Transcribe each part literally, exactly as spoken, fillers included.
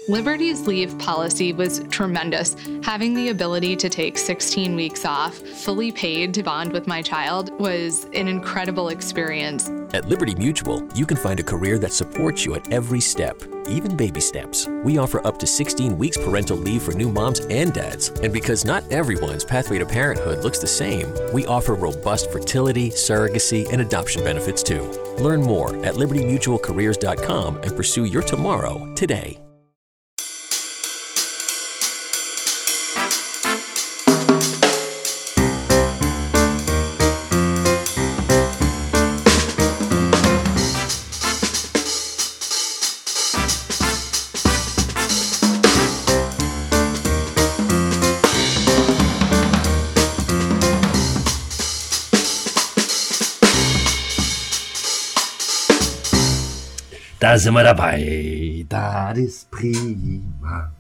Liberty's leave policy was tremendous. Having the ability to take sixteen weeks off, fully paid to bond with my child, was an incredible experience. At Liberty Mutual, you can find a career that supports you at every step, even baby steps. We offer up to sixteen weeks parental leave for new moms and dads. And because not everyone's pathway to parenthood looks the same, we offer robust fertility, surrogacy, and adoption benefits too. Learn more at liberty mutual careers dot com and pursue your tomorrow today. Da sind wir dabei. Das ist prima.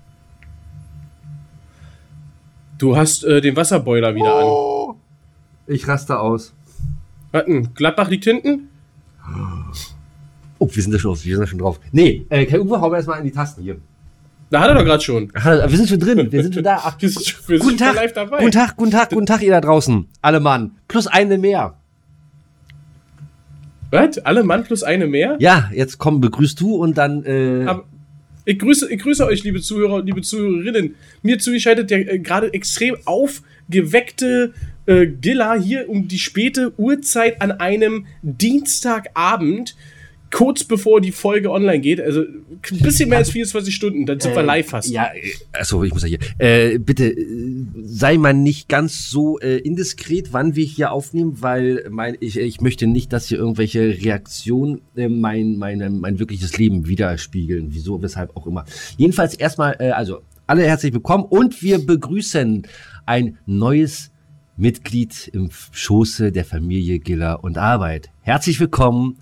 Du hast äh, den Wasserboiler wieder oh, an. Ich raste aus. Warten, Gladbach liegt hinten? Oh, wir sind da schon, wir sind da schon drauf. Nee, äh, Kai Uwe, hau mir erstmal in die Tasten hier. Da hat er doch gerade schon. Wir sind schon drin, wir sind schon da. Ach, wir sind schon, wir guten, sind Tag, live dabei. guten Tag, guten Tag, guten Tag, ihr da draußen. Alle Mann. Plus eine mehr. Was? Alle Mann plus eine mehr? Ja, jetzt komm, begrüßt du und dann. Äh Aber ich grüße, ich grüße euch, liebe Zuhörer und liebe Zuhörerinnen. Mir zugeschaltet der äh, gerade extrem aufgeweckte äh, Gilla hier um die späte Uhrzeit an einem Dienstagabend, kurz bevor die Folge online geht. Also ein bisschen mehr als vierundzwanzig Stunden, dann sind äh, wir live fast. Ja, achso, ich muss ja hier. Äh, bitte, äh, sei mal nicht ganz so äh, indiskret, wann wir hier aufnehmen, weil mein, ich, ich möchte nicht, dass hier irgendwelche Reaktionen äh, mein, mein, mein wirkliches Leben widerspiegeln. Wieso, weshalb auch immer. Jedenfalls erstmal, äh, also alle herzlich willkommen und wir begrüßen ein neues Mitglied im Schoße der Familie Giller und Arbeit. Herzlich willkommen,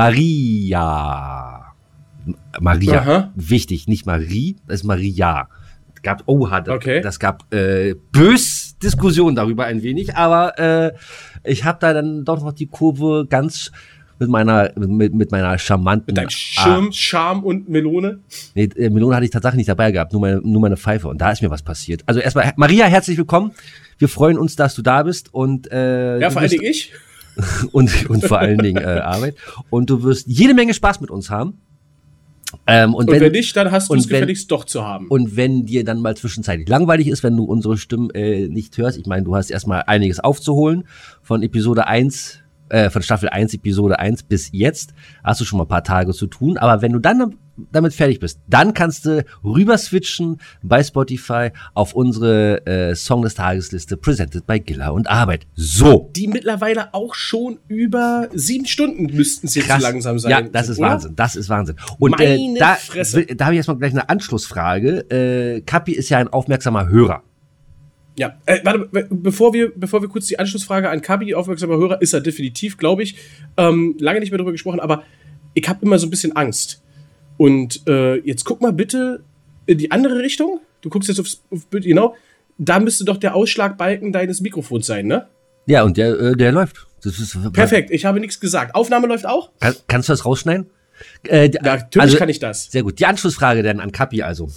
Maria. Maria, aha. Wichtig, nicht Marie, das ist Maria. Es gab, oh, hat, okay. das gab äh, bös Diskussionen darüber ein wenig, aber äh, ich habe da dann doch noch die Kurve ganz mit meiner mit, mit meiner charmanten mit deinem Schirm, ah, Charme und Melone. Nee, äh, Melone hatte ich tatsächlich nicht dabei gehabt, nur meine nur meine Pfeife und da ist mir was passiert. Also erstmal Maria, herzlich willkommen. Wir freuen uns, dass du da bist und äh, ja, vor allen Dingen ich. und, und vor allen Dingen äh, Arbeit. Und du wirst jede Menge Spaß mit uns haben. Ähm, und, und wenn, wenn nicht, dann hast du es gefälligst doch zu haben. Und wenn dir dann mal zwischenzeitlich langweilig ist, wenn du unsere Stimmen äh, nicht hörst, ich meine, du hast erstmal einiges aufzuholen von Episode eins, äh, von Staffel eins, Episode eins bis jetzt, hast du schon mal ein paar Tage zu tun. Aber wenn du dann damit fertig bist, dann kannst du rüber switchen bei Spotify auf unsere äh, Song des Tagesliste, presented by Giller und Arbeit. So. Die mittlerweile auch schon über sieben Stunden müssten es jetzt Krass. langsam sein. Ja, das ist oder? Wahnsinn, das ist Wahnsinn. Und Meine äh, da, Fresse. da habe ich erstmal gleich eine Anschlussfrage. Äh, Kapi ist ja ein aufmerksamer Hörer. Ja, äh, warte, bevor wir, bevor wir kurz die Anschlussfrage an Kapi, aufmerksamer Hörer, ist er definitiv, glaube ich. Ähm, lange nicht mehr drüber gesprochen, aber ich habe immer so ein bisschen Angst. Und äh, jetzt guck mal bitte in die andere Richtung. Du guckst jetzt aufs auf Bild, genau. Da müsste doch der Ausschlagbalken deines Mikrofons sein, ne? Ja, und der, äh, der läuft. Das ist, perfekt, ich habe nichts gesagt. Aufnahme läuft auch? Kann, kannst du das rausschneiden? Äh, ja, natürlich also, kann ich das. Sehr gut. Die Anschlussfrage dann an Kapi also.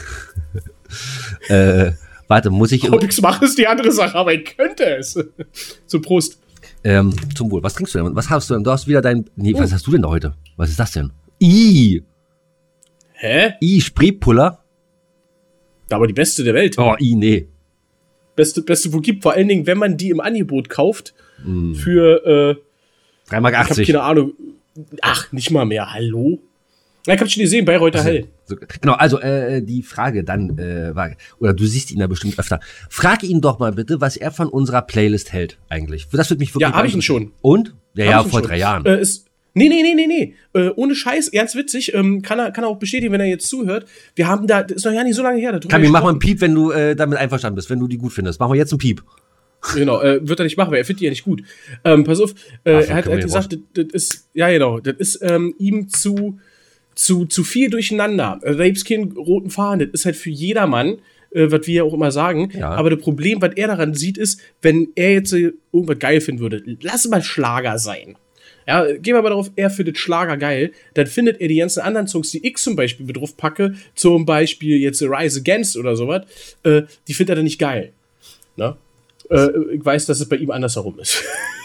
äh, warte, muss ich... Ob ich's mache, ist die andere Sache, aber ich könnte es. Zum Prost. Ähm, zum Wohl. Was trinkst du denn? Was hast du denn? Du hast wieder dein... Nee, oh. Was hast du denn da heute? Was ist das denn? I. Hä? I, Spreepuller. Aber die beste der Welt. Oh, I, nee. Beste, beste, wo gibt. Vor allen Dingen, wenn man die im Angebot kauft. Mm. Für, äh... drei Mark achtzig. Ich hab keine Ahnung. Ach, nicht mal mehr. Hallo? Ja, ich hab schon gesehen, Bayreuther also, Hell. So, genau, also äh, die Frage dann äh, war, oder du siehst ihn ja bestimmt öfter. Frag ihn doch mal bitte, was er von unserer Playlist hält eigentlich. Das wird mich wirklich... Ja, hab ich ihn schon. Und? Ja, ja, vor drei Jahren. Äh, ist, nee, nee, nee, nee, nee. Äh, ohne Scheiß, ganz witzig. Ähm, kann, er, kann er auch bestätigen, wenn er jetzt zuhört. Wir haben da, das ist noch ja nicht so lange her. Kabi, mach mal einen Piep, wenn du äh, damit einverstanden bist, wenn du die gut findest. Machen wir jetzt einen Piep. Genau, äh, wird er nicht machen, weil er findet die ja nicht gut. Ähm, pass auf, äh, Ach, er hat, hat gesagt, das, das ist, ja genau, das ist ähm, ihm zu, zu, zu viel durcheinander. Also, da gibt's keinen roten Faden, das ist halt für jedermann, äh, was wir ja auch immer sagen. Ja. Aber das Problem, was er daran sieht, ist, wenn er jetzt äh, irgendwas geil finden würde, lass mal Schlager sein. ja, gehen wir mal darauf, er findet Schlager geil, dann findet er die ganzen anderen Songs, die ich zum Beispiel mit drauf packe, zum Beispiel jetzt Rise Against oder sowas, äh, die findet er dann nicht geil. Na? Äh, ich weiß, dass es bei ihm andersherum ist.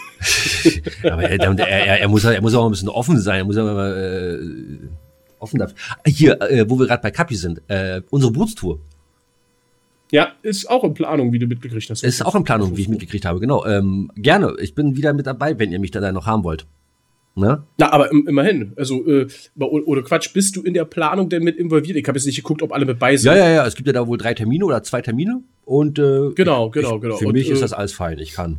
Aber er, er, er, muss, er muss auch ein bisschen offen sein, er muss auch mal äh, offen dafür. Hier, äh, wo wir gerade bei Kapi sind, äh, unsere Bootstour. Ja, ist auch in Planung, wie du mitgekriegt hast. Ist auch in Planung, wie ich mitgekriegt habe, genau. Ähm, gerne, ich bin wieder mit dabei, wenn ihr mich da noch haben wollt. Ne? Na, aber im, immerhin. Also, äh, oder Quatsch, bist du in der Planung denn mit involviert? Ich habe jetzt nicht geguckt, ob alle mit bei sind. Ja, ja, ja, es gibt ja da wohl drei Termine oder zwei Termine. Und äh, genau, genau, ich, genau. Für und, mich äh, ist das alles fein, ich kann.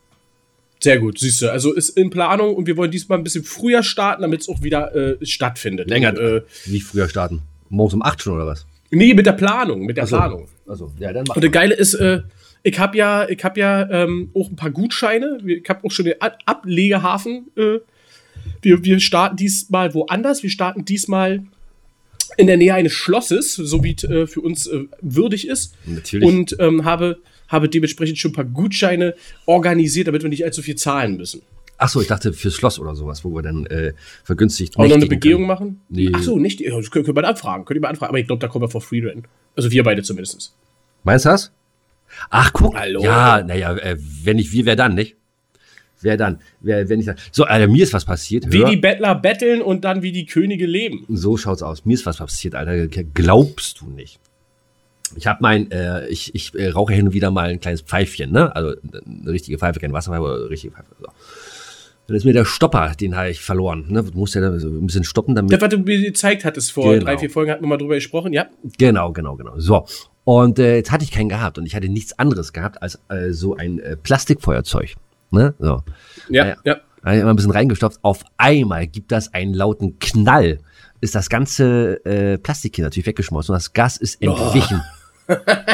Sehr gut, siehst du. Also ist in Planung und wir wollen diesmal ein bisschen früher starten, damit es auch wieder äh, stattfindet. Länger, und, äh, wie früher starten? Morgens um acht schon oder was? Nee, mit der Planung, mit der Achso. Planung. Also, ja, dann mach Und das Geile ist, äh, ich habe ja, ich hab ja ähm, auch ein paar Gutscheine. Ich habe auch schon den Ab- Ablegehafen. Äh, wir, wir starten diesmal woanders. Wir starten diesmal in der Nähe eines Schlosses, so wie es äh, für uns äh, würdig ist. Natürlich. Und ähm, habe, habe dementsprechend schon ein paar Gutscheine organisiert, damit wir nicht allzu viel zahlen müssen. Achso, ich dachte fürs Schloss oder sowas, wo wir dann äh, vergünstigt Auch noch eine nächtigen Begehung können. machen? Nee. Achso, nicht. Das können, können wir anfragen. Könnt ihr mal anfragen. Aber ich glaube, da kommen wir for free rein. Also wir beide zumindest. Meinst du das? Ach, guck. Hallo. Ja, naja, äh, wenn nicht wir, wer dann, nicht? Wer dann? Wer, wenn nicht dann? So, Alter, mir ist was passiert. Wie Hör. die Bettler betteln und dann wie die Könige leben. So schaut's aus. Mir ist was passiert, Alter. Glaubst du nicht? Ich habe mein, äh, ich, ich äh, rauche hin und wieder mal ein kleines Pfeifchen, ne? Also eine richtige Pfeife, kein Wasserpfeife, aber eine richtige Pfeife. So. Dann ist mir der Stopper, den habe ich verloren. Ne? Du musst ja da so ein bisschen stoppen, damit. Das, was du mir gezeigt hattest vor Genau. drei, vier Folgen, hatten wir mal drüber gesprochen, ja. Genau, genau, genau. So. Und äh, jetzt hatte ich keinen gehabt und ich hatte nichts anderes gehabt als äh, so ein äh, Plastikfeuerzeug. Ne? So. Ja, Naja. ja. Da hab ich immer ein bisschen reingestopft. Auf einmal gibt das einen lauten Knall. Ist das ganze äh, Plastik hier natürlich weggeschmolzen und das Gas ist entwichen. Oh,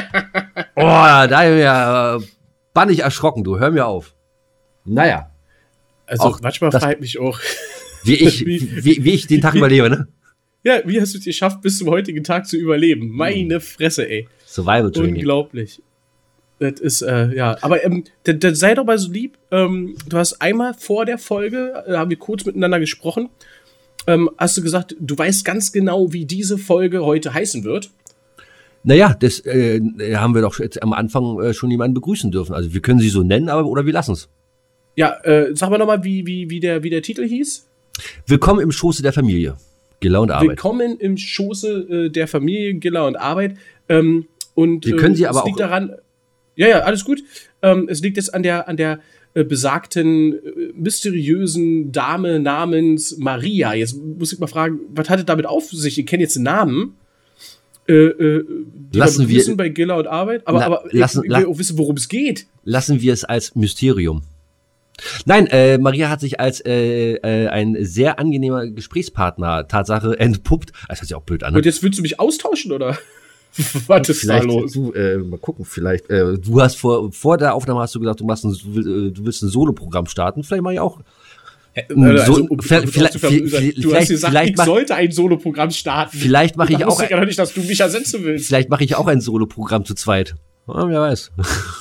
oh da hab ich ja äh, bannig erschrocken, du. Hör mir auf. Naja. Also Auch manchmal das- fragt mich auch, Wie ich, Wie- wie, wie ich den Tag wie- überlebe, ne? ja, wie hast du es geschafft, bis zum heutigen Tag zu überleben? Meine Hm. Fresse, ey. Survival Training. Unglaublich. Das ist, äh, ja. Aber ähm, dann, dann sei doch mal so lieb. Ähm, du hast einmal vor der Folge, äh, haben wir kurz miteinander gesprochen, ähm, hast du gesagt, du weißt ganz genau, wie diese Folge heute heißen wird. Naja, das äh, haben wir doch jetzt am Anfang äh, schon jemanden begrüßen dürfen. Also wir können sie so nennen, aber oder wir lassen es. Ja, äh, sag mal nochmal, wie, wie, wie, der, wie der Titel hieß. Willkommen im Schoße der Familie. Gilla und Arbeit. Willkommen im Schoße äh, der Familie, Gilla und Arbeit. Ähm, und, Wir können sie äh, aber es liegt auch- daran. Ja, ja, alles gut. Ähm, es liegt jetzt an der, an der äh, besagten, äh, mysteriösen Dame namens Maria. Jetzt muss ich mal fragen, was hat es damit auf sich? Ich kenne jetzt den Namen. Äh, äh, die Lassen wir- begrüßen bei Gilla und Arbeit. Aber, La- aber lassen- ich, ich will la- auch wissen, worum es geht. Lassen wir es als Mysterium. Nein, äh, Maria hat sich als äh, äh, ein sehr angenehmer Gesprächspartner Tatsache entpuppt. Das hört sich auch blöd an. Ne? Und jetzt willst du mich austauschen, oder? Was ist da Vielleicht, los? du, äh, mal gucken, vielleicht, äh, du hast vor, vor der Aufnahme hast du gesagt, du machst ein, du, will- äh, du willst ein Solo-Programm starten, vielleicht mache ich auch. Also, so- um- um- vielleicht- um- vielleicht- du hast vielleicht- gesagt, vielleicht ich mach- sollte ein Solo-Programm starten. Vielleicht mache ich Da auch, wusste ich ja noch nicht, dass du mich ersetzen willst. vielleicht mache ich auch ein Solo-Programm zu zweit. Ja, wer weiß.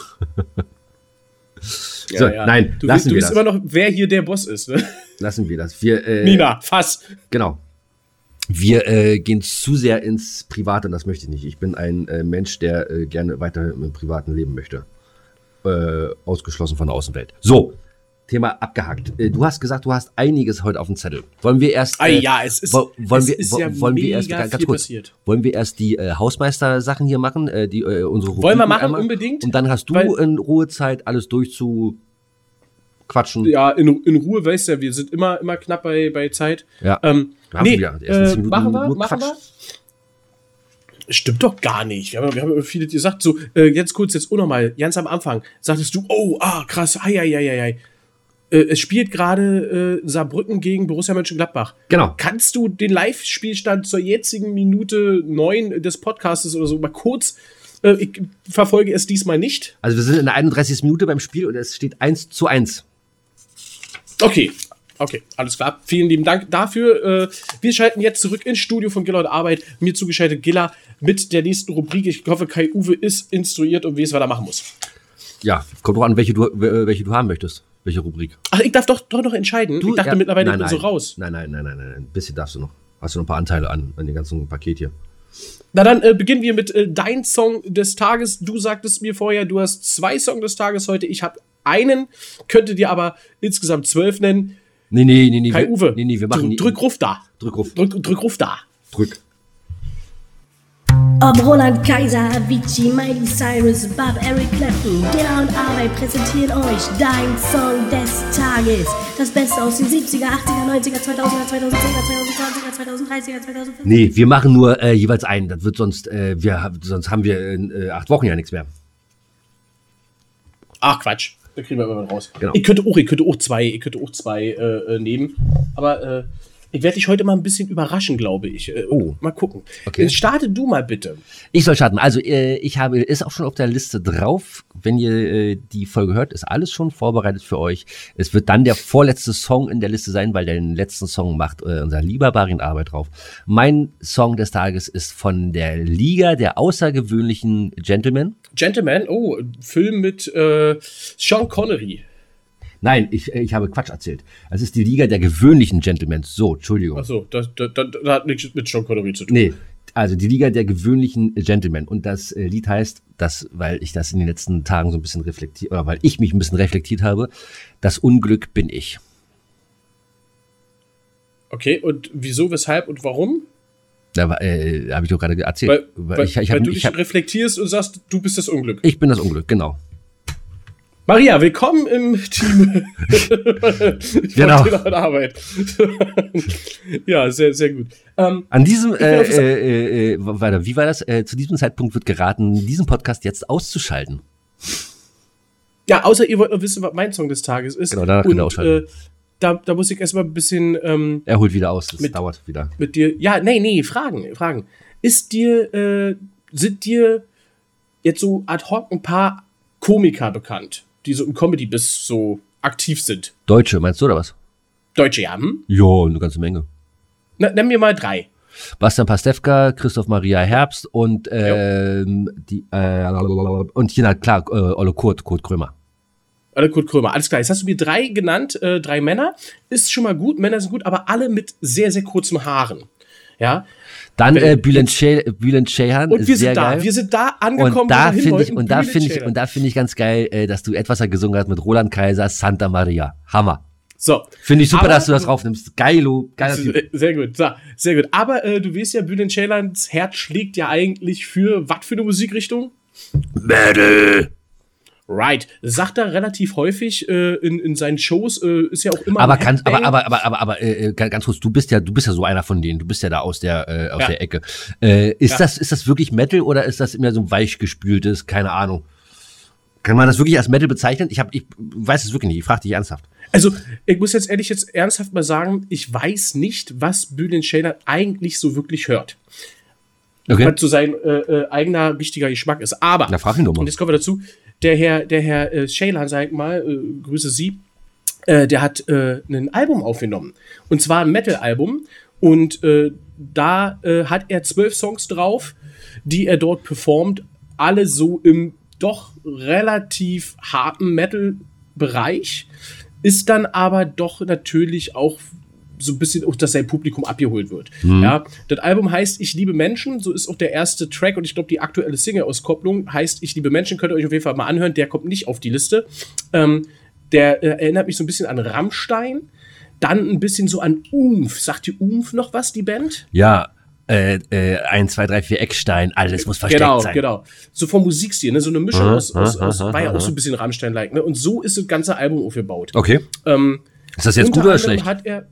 So, nein, du, lassen du wir bist das. immer noch, wer hier der Boss ist. Ne? Lassen wir das. Wir, äh, Nina, Fass. Genau. Wir äh, gehen zu sehr ins Private und das möchte ich nicht. Ich bin ein äh, Mensch, der äh, gerne weiter im privaten Leben möchte. Äh, ausgeschlossen von der Außenwelt. So, Thema abgehakt. Äh, du hast gesagt, du hast einiges heute auf dem Zettel. Wollen wir erst... Ah, Äh, ja, es ist, wo- wollen es wir, ist wo- ja wollen wir mega erst ganz viel kurz, passiert. wollen wir erst die äh, Hausmeister-Sachen hier machen, äh, die äh, unsere Wollen wir Rubriken machen, einmal? unbedingt? Und dann hast du Weil- in Ruhezeit alles durchzuquatschen. Ja, in, in Ruhe, weißt du ja, wir sind immer, immer knapp bei, bei Zeit. Ja. Ähm, Wir haben nee, wieder die ersten äh, zehn Minuten machen wir, nur machen Quatsch. wir. Stimmt doch gar nicht. Wir haben, wir haben viele gesagt, so, äh, jetzt kurz, jetzt auch nochmal, ganz am Anfang, sagtest du, oh, ah, krass, ei, ei, ei, ei, ei. Äh, es spielt gerade äh, Saarbrücken gegen Borussia Mönchengladbach. Genau. Kannst du den Live-Spielstand zur jetzigen Minute neun des Podcastes oder so mal kurz, äh, ich verfolge es diesmal nicht. Also wir sind in der einunddreißigsten Minute beim Spiel und es steht eins zu eins. Okay, okay, alles klar. Vielen lieben Dank dafür. Äh, wir schalten jetzt zurück ins Studio von Gilla und Arbeit. Mir zugeschaltet Gilla mit der nächsten Rubrik. Ich hoffe, Kai-Uwe ist instruiert und weiß, was er machen muss. Ja, kommt drauf an, welche du, welche du haben möchtest. Welche Rubrik? Ach, ich darf doch, doch noch entscheiden. Du, ich dachte ja, mittlerweile, nein, ich bin nein. so raus. Nein, nein, nein, nein, nein. Ein bisschen darfst du noch. Hast du noch ein paar Anteile an, an dem ganzen Paket hier. Na dann äh, beginnen wir mit äh, dein Song des Tages. Du sagtest mir vorher, du hast zwei Songs des Tages heute. Ich habe einen, könnte dir aber insgesamt zwölf nennen. Nee, nee, nee, nee. Kai wir, Uwe, nee, nee, wir machen drück, drück Ruf da. Drück Ruf. Drück, drück Ruf da. Drück. Ob Roland Kaiser, Avicii, Miley Cyrus, Bob, Eric Clapton, Gera und Arbeit präsentieren euch dein Song des Tages. Das Beste aus den siebziger, achtziger, neunziger, zweitausender, zweitausendzehner, zweitausendzwanziger, zweitausenddreißiger, zweitausendfünfziger. Nee, wir machen nur äh, jeweils einen. Das wird sonst, äh, wir, sonst haben wir in äh, acht Wochen ja nichts mehr. Ach, Quatsch. Da kriegen wir irgendwann raus. Genau. Ich könnte auch, ich könnte auch zwei, ich könnte auch zwei äh, nehmen. Aber äh, ich werde dich heute mal ein bisschen überraschen, glaube ich. Äh, Oh. Mal gucken. Okay. Äh, Starte du mal bitte. Ich soll starten. Also äh, ich habe, ist auch schon auf der Liste drauf. Wenn ihr äh, die Folge hört, ist alles schon vorbereitet für euch. Es wird dann der vorletzte Song in der Liste sein, weil den letzten Song macht äh, unser lieber Barin Arbeit drauf. Mein Song des Tages ist von der Liga der außergewöhnlichen Gentlemen. Gentleman, oh, ein Film mit äh, Sean Connery. Nein, ich, ich habe Quatsch erzählt. Es ist die Liga der gewöhnlichen Gentlemen. So, Entschuldigung. Achso, das, das, das, das hat nichts mit Sean Connery zu tun. Nee, also die Liga der gewöhnlichen Gentlemen. Und das äh, Lied heißt, das, weil ich das in den letzten Tagen so ein bisschen reflektiert, oder weil ich mich ein bisschen reflektiert habe, das Unglück bin ich. Okay, und wieso, weshalb und warum? Da äh, habe ich doch gerade erzählt. Weil, weil, ich, ich, weil hab, du ich, dich hab, reflektierst und sagst, du bist das Unglück. ich bin das Unglück, genau. Maria, willkommen im Team Genau. von Tiller und Arbeit. Ja, sehr, sehr gut. Ähm, An diesem, bin äh, auf das- äh, äh, warte, wie war das? Äh, zu diesem Zeitpunkt wird geraten, diesen Podcast jetzt auszuschalten. ja, außer ihr wollt noch wissen, was mein Song des Tages ist. Genau, danach könnt ihr und, ausschalten. äh, da, da muss ich erstmal ein bisschen ähm, Er holt wieder aus, das Mit- dauert wieder. mit dir. Ja, nee, nee, Fragen, Fragen. Ist dir, äh, sind dir jetzt so ad hoc ein paar Komiker bekannt, die so im Comedy-Biss so aktiv sind? Deutsche, meinst du, oder was? Deutsche, ja, hm? Jo, eine ganze Menge. Na, nenn mir mal drei. Bastian Pastewka, Christoph Maria Herbst und ähm, die äh, und hier, na klar, äh, Olle Kurt, Kurt Krömer. Alle Kurt Krömer, alles klar. Jetzt hast du mir drei genannt, äh, drei Männer. Ist schon mal gut, Männer sind gut, aber alle mit sehr, sehr kurzem Haaren. Ja. Dann Wenn- äh, Bülent Cey- Bülent Ceyhan, Und wir sehr sind da. geil. Wir sind da angekommen, Und da wo wir hin finde ich wollten. und da Bülent finde ich Ceylan. und da finde ich ganz geil, äh, dass du etwas gesungen hast mit Roland Kaiser, Santa Maria. Hammer. So. Finde ich super, Aber- dass du das raufnimmst. Geilo, geiler Typ. Sehr gut, so, sehr gut. Aber äh, du weißt ja, Bülent Ceylans Herz schlägt ja eigentlich für was für eine Musikrichtung? Metal. Right. Sagt er relativ häufig äh, in, in seinen Shows, äh, ist ja auch immer Aber ein kannst, aber, Headbang. aber, aber, aber, aber, äh, ganz kurz, du bist ja, du bist ja so einer von denen, du bist ja da aus der, äh, aus Ja. der Ecke. Äh, ist Ja. das, ist das wirklich Metal oder ist das immer so ein weichgespültes, keine Ahnung? Kann man das wirklich als Metal bezeichnen? Ich hab, ich weiß es wirklich nicht, ich frage dich ernsthaft. Also, ich muss jetzt ehrlich jetzt ernsthaft mal sagen, ich weiß nicht, was Bülent Ceylan eigentlich so wirklich hört. Okay. Was so sein äh, äh, eigener richtiger Geschmack ist. Aber, Na, frag ihn doch mal. und jetzt kommen wir dazu, der Herr, der Herr äh, Ceylan, sag ich mal, äh, grüße Sie, äh, der hat äh, ein Album aufgenommen. Und zwar ein Metal-Album. Und äh, da äh, hat er zwölf Songs drauf, die er dort performt. Alle so im doch relativ harten Metal-Bereich. Ist dann aber doch natürlich auch so ein bisschen, auch, dass sein Publikum abgeholt wird. Ja, das Album heißt Ich liebe Menschen, so ist auch der erste Track und ich glaube, die aktuelle Single-Auskopplung heißt Ich liebe Menschen, könnt ihr euch auf jeden Fall mal anhören, der kommt nicht auf die Liste. Ähm, der äh, erinnert mich so ein bisschen an Rammstein, dann ein bisschen so an Umf. Sagt die Umf noch was, die Band? Ja, äh, äh, eins, zwei, drei, vier Eckstein, alles muss versteckt Genau, sein. genau. So vom Musikstil, ne? So eine Mischung Aha, aus, aus, aha, aus aha, war ja auch aha. so ein bisschen Rammstein-like, ne? Und so ist das ganze Album aufgebaut. Okay. Ähm, Ist das jetzt Unter gut oder anderem schlecht? Hat er,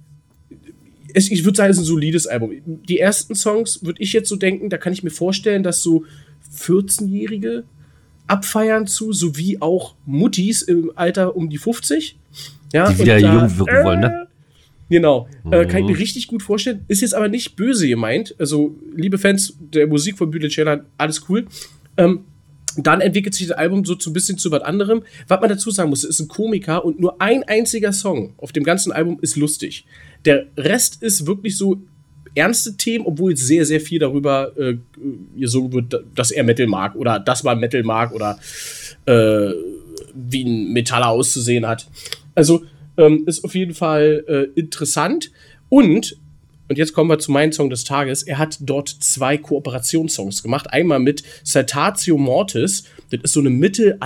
es, ich würde sagen, es ist ein solides Album. Die ersten Songs würde ich jetzt so denken, da kann ich mir vorstellen, dass so vierzehnjährige abfeiern zu, sowie auch Muttis im Alter um die fünfzig. Ja, Die wieder und da, jung wirken wollen, ne? Genau. Äh, kann ich Mhm. mir richtig gut vorstellen. Ist jetzt aber nicht böse gemeint. Also, liebe Fans der Musik von Bülent Ceylan, alles cool. Ähm, dann entwickelt sich das Album so zu ein bisschen zu was anderem. Was man dazu sagen muss, ist ein Komiker und nur ein einziger Song auf dem ganzen Album ist lustig. Der Rest ist wirklich so ernste Themen, obwohl sehr, sehr viel darüber äh, gesungen wird, dass er Metal mag oder dass man Metal mag oder äh, wie ein Metaller auszusehen hat. Also ähm, ist auf jeden Fall äh, interessant. Und, und jetzt kommen wir zu meinem Song des Tages, er hat dort zwei Kooperationssongs gemacht. Einmal mit Saltatio Mortis, das ist so eine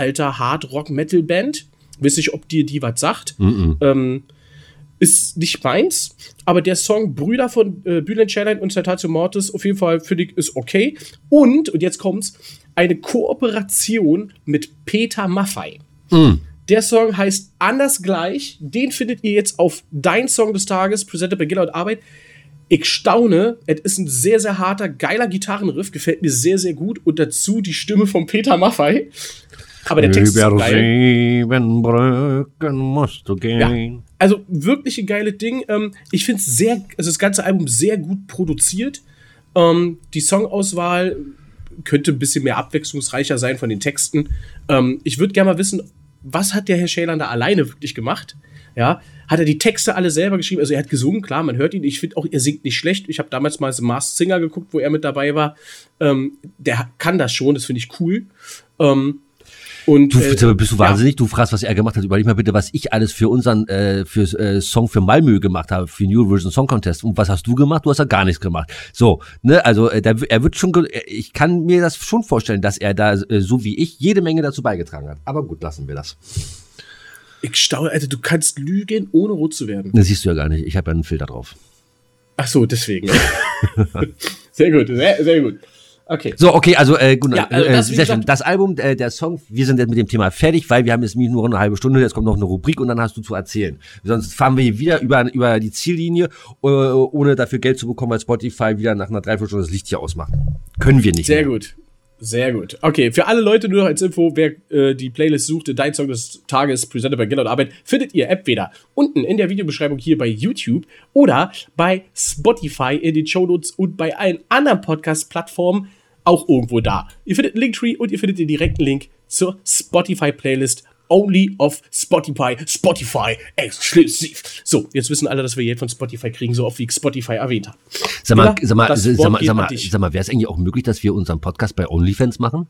Mittelalter-Hard-Rock-Metal-Band. Weiß nicht, ob dir die was sagt. Mhm. Ähm, ist nicht meins, aber der Song Brüder von äh, Bülent Ceylan und Saltatio Mortis auf jeden Fall, finde ich, ist okay. Und, und jetzt kommt's, eine Kooperation mit Peter Maffay. Mhm. Der Song heißt Anders gleich. Den findet ihr jetzt auf Dein Song des Tages, presented bei Gilla und Arbeit. Ich staune, es ist ein sehr, sehr harter, geiler Gitarrenriff, gefällt mir sehr, sehr gut. Und dazu die Stimme von Peter Maffay. Aber der Text ist so geil. Sieben Brücken musst du gehen. Ja, also wirklich ein geiles Ding. Ähm, ich finde es sehr, also das ganze Album sehr gut produziert. Ähm, die Songauswahl könnte ein bisschen mehr abwechslungsreicher sein von den Texten. Ähm, ich würde gerne mal wissen, was hat der Herr Ceylan da alleine wirklich gemacht? Ja, hat er die Texte alle selber geschrieben? Also er hat gesungen, klar, man hört ihn. Ich finde auch, er singt nicht schlecht. Ich habe damals mal The Masked Singer geguckt, wo er mit dabei war. Ähm, der kann das schon, das finde ich cool. Ähm, Und, du äh, bist du wahnsinnig, ja. Du fragst, was er gemacht hat. Überleg mal bitte, was ich alles für unseren äh, für äh, Song für Malmö gemacht habe, für Eurovision Song Contest. Und was hast du gemacht? Du hast ja gar nichts gemacht. So, ne, also äh, der, er wird schon, ich kann mir das schon vorstellen, dass er da, äh, so wie ich, jede Menge dazu beigetragen hat. Aber gut, lassen wir das. Ich staune, Alter, du kannst lügen, ohne rot zu werden. Das siehst du ja gar nicht. Ich habe ja einen Filter drauf. Ach so, deswegen. Sehr gut, sehr, sehr gut. Okay. So, okay, also äh, gut, ja, also äh, das, sehr gesagt, schön. Das Album, äh, der Song, wir sind jetzt mit dem Thema fertig, weil wir haben jetzt nur eine halbe Stunde, jetzt kommt noch eine Rubrik und dann hast du zu erzählen. Sonst fahren wir hier wieder über, über die Ziellinie, äh, ohne dafür Geld zu bekommen, weil Spotify wieder nach einer Dreiviertelstunde das Licht hier ausmacht. Können wir nicht Sehr mehr. gut. Sehr gut. Okay, für alle Leute nur noch als Info, wer äh, die Playlist suchte, Dein Song des Tages, presented bei Gilla und Arbeit, findet ihr entweder unten in der Videobeschreibung hier bei YouTube oder bei Spotify in den Shownotes und bei allen anderen Podcast-Plattformen auch irgendwo da. Ihr findet einen Linktree und ihr findet den direkten Link zur Spotify-Playlist only of Spotify, Spotify exklusiv. So, jetzt wissen alle, dass wir Geld von Spotify kriegen, so oft wie ich Spotify erwähnt habe. Sag mal, sag mal, das sag Wort mal, geht sag an mal, dich. sag mal, wäre es eigentlich auch möglich, dass wir unseren Podcast bei OnlyFans machen?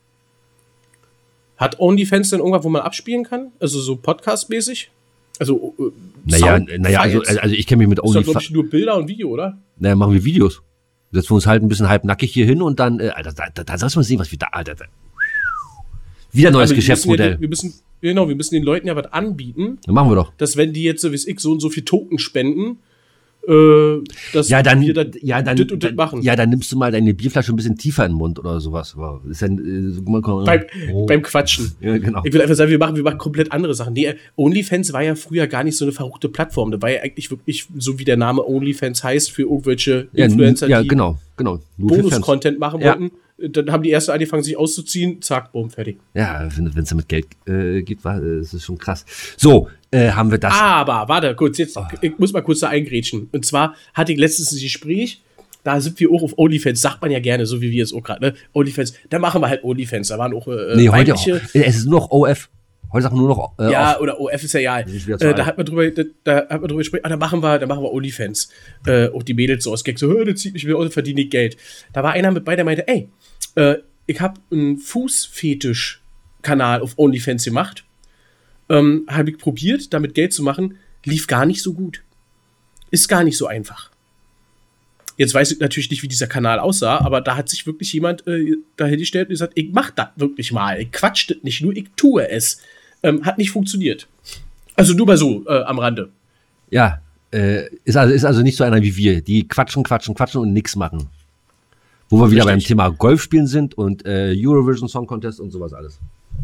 Hat OnlyFans denn irgendwas, wo man abspielen kann? Also so Podcast-mäßig? Also, äh, Naja, Sound- naja, also, Files? also ich kenne mich mit ist doch, glaube OnlyFans. ich, nur Bilder und Video, oder? Naja, machen wir Videos. Setzen wir uns halt ein bisschen halbnackig hier hin und dann, äh, Alter, da, da, da sollst du mal sehen, was wir da, Alter. Da. Wieder neues Aber wir Geschäftsmodell. Müssen ja, wir müssen, genau, wir müssen den Leuten ja was anbieten, Dann machen wir doch. dass wenn die jetzt, so wie ich, so und so viel Token spenden, äh, dass Ja, dann, wir dann ja, dann, dit und dit dann, machen. ja, dann nimmst du mal deine Bierflasche ein bisschen tiefer in den Mund oder sowas. Aber ist ja, äh, so, guck mal, beim, oh. beim Quatschen. Ja, genau. Ich will einfach sagen, wir machen, wir machen komplett andere Sachen. Nee, OnlyFans war ja früher gar nicht so eine verruchte Plattform. Da war ja eigentlich wirklich, so wie der Name OnlyFans heißt, für irgendwelche Ja, Influencer, ja, die genau, genau. Nur für Fans. Bonus-Content machen Ja. wollten. Dann haben die erste angefangen, sich auszuziehen. Zack, boom, fertig. Ja, wenn es damit Geld äh, geht, war, äh, das ist schon krass. So, äh, haben wir das. Aber, warte, kurz, jetzt, Oh. ich muss mal kurz da eingrätschen. Und zwar hatte ich letztens ein Gespräch, da sind wir auch auf OnlyFans, sagt man ja gerne, so wie wir es auch gerade, ne? OnlyFans, da machen wir halt OnlyFans, da waren auch äh, nee, heute auch. weibliche- Es ist nur noch O F. Heute sagt man nur noch äh, Ja, auf. oder O F ist ja egal. Das ist wieder zu Äh, alt. da hat man drüber, da, da hat man drüber gesprochen, ah, da machen wir, da machen wir OnlyFans. Äh, auch die Mädels so aus Gag, so, hör, das zieht mich wieder aus, verdiene ich Geld. Da war einer mit bei, der meinte, ey, äh, ich habe einen Fußfetisch-Kanal auf OnlyFans gemacht. Ähm, habe ich probiert, damit Geld zu machen, lief gar nicht so gut. Ist gar nicht so einfach. Jetzt weiß ich natürlich nicht, wie dieser Kanal aussah, aber da hat sich wirklich jemand äh, dahingestellt und gesagt, ich mach das wirklich mal. Ich quatsch das nicht nur, ich tue es. Ähm, hat nicht funktioniert. Also nur mal so äh, am Rande. Ja, äh, ist, also, ist also nicht so einer wie wir, die quatschen, quatschen, quatschen und nichts machen. Wo wir wieder Richtig. beim Thema Golfspielen sind und äh, Eurovision Song Contest und sowas alles.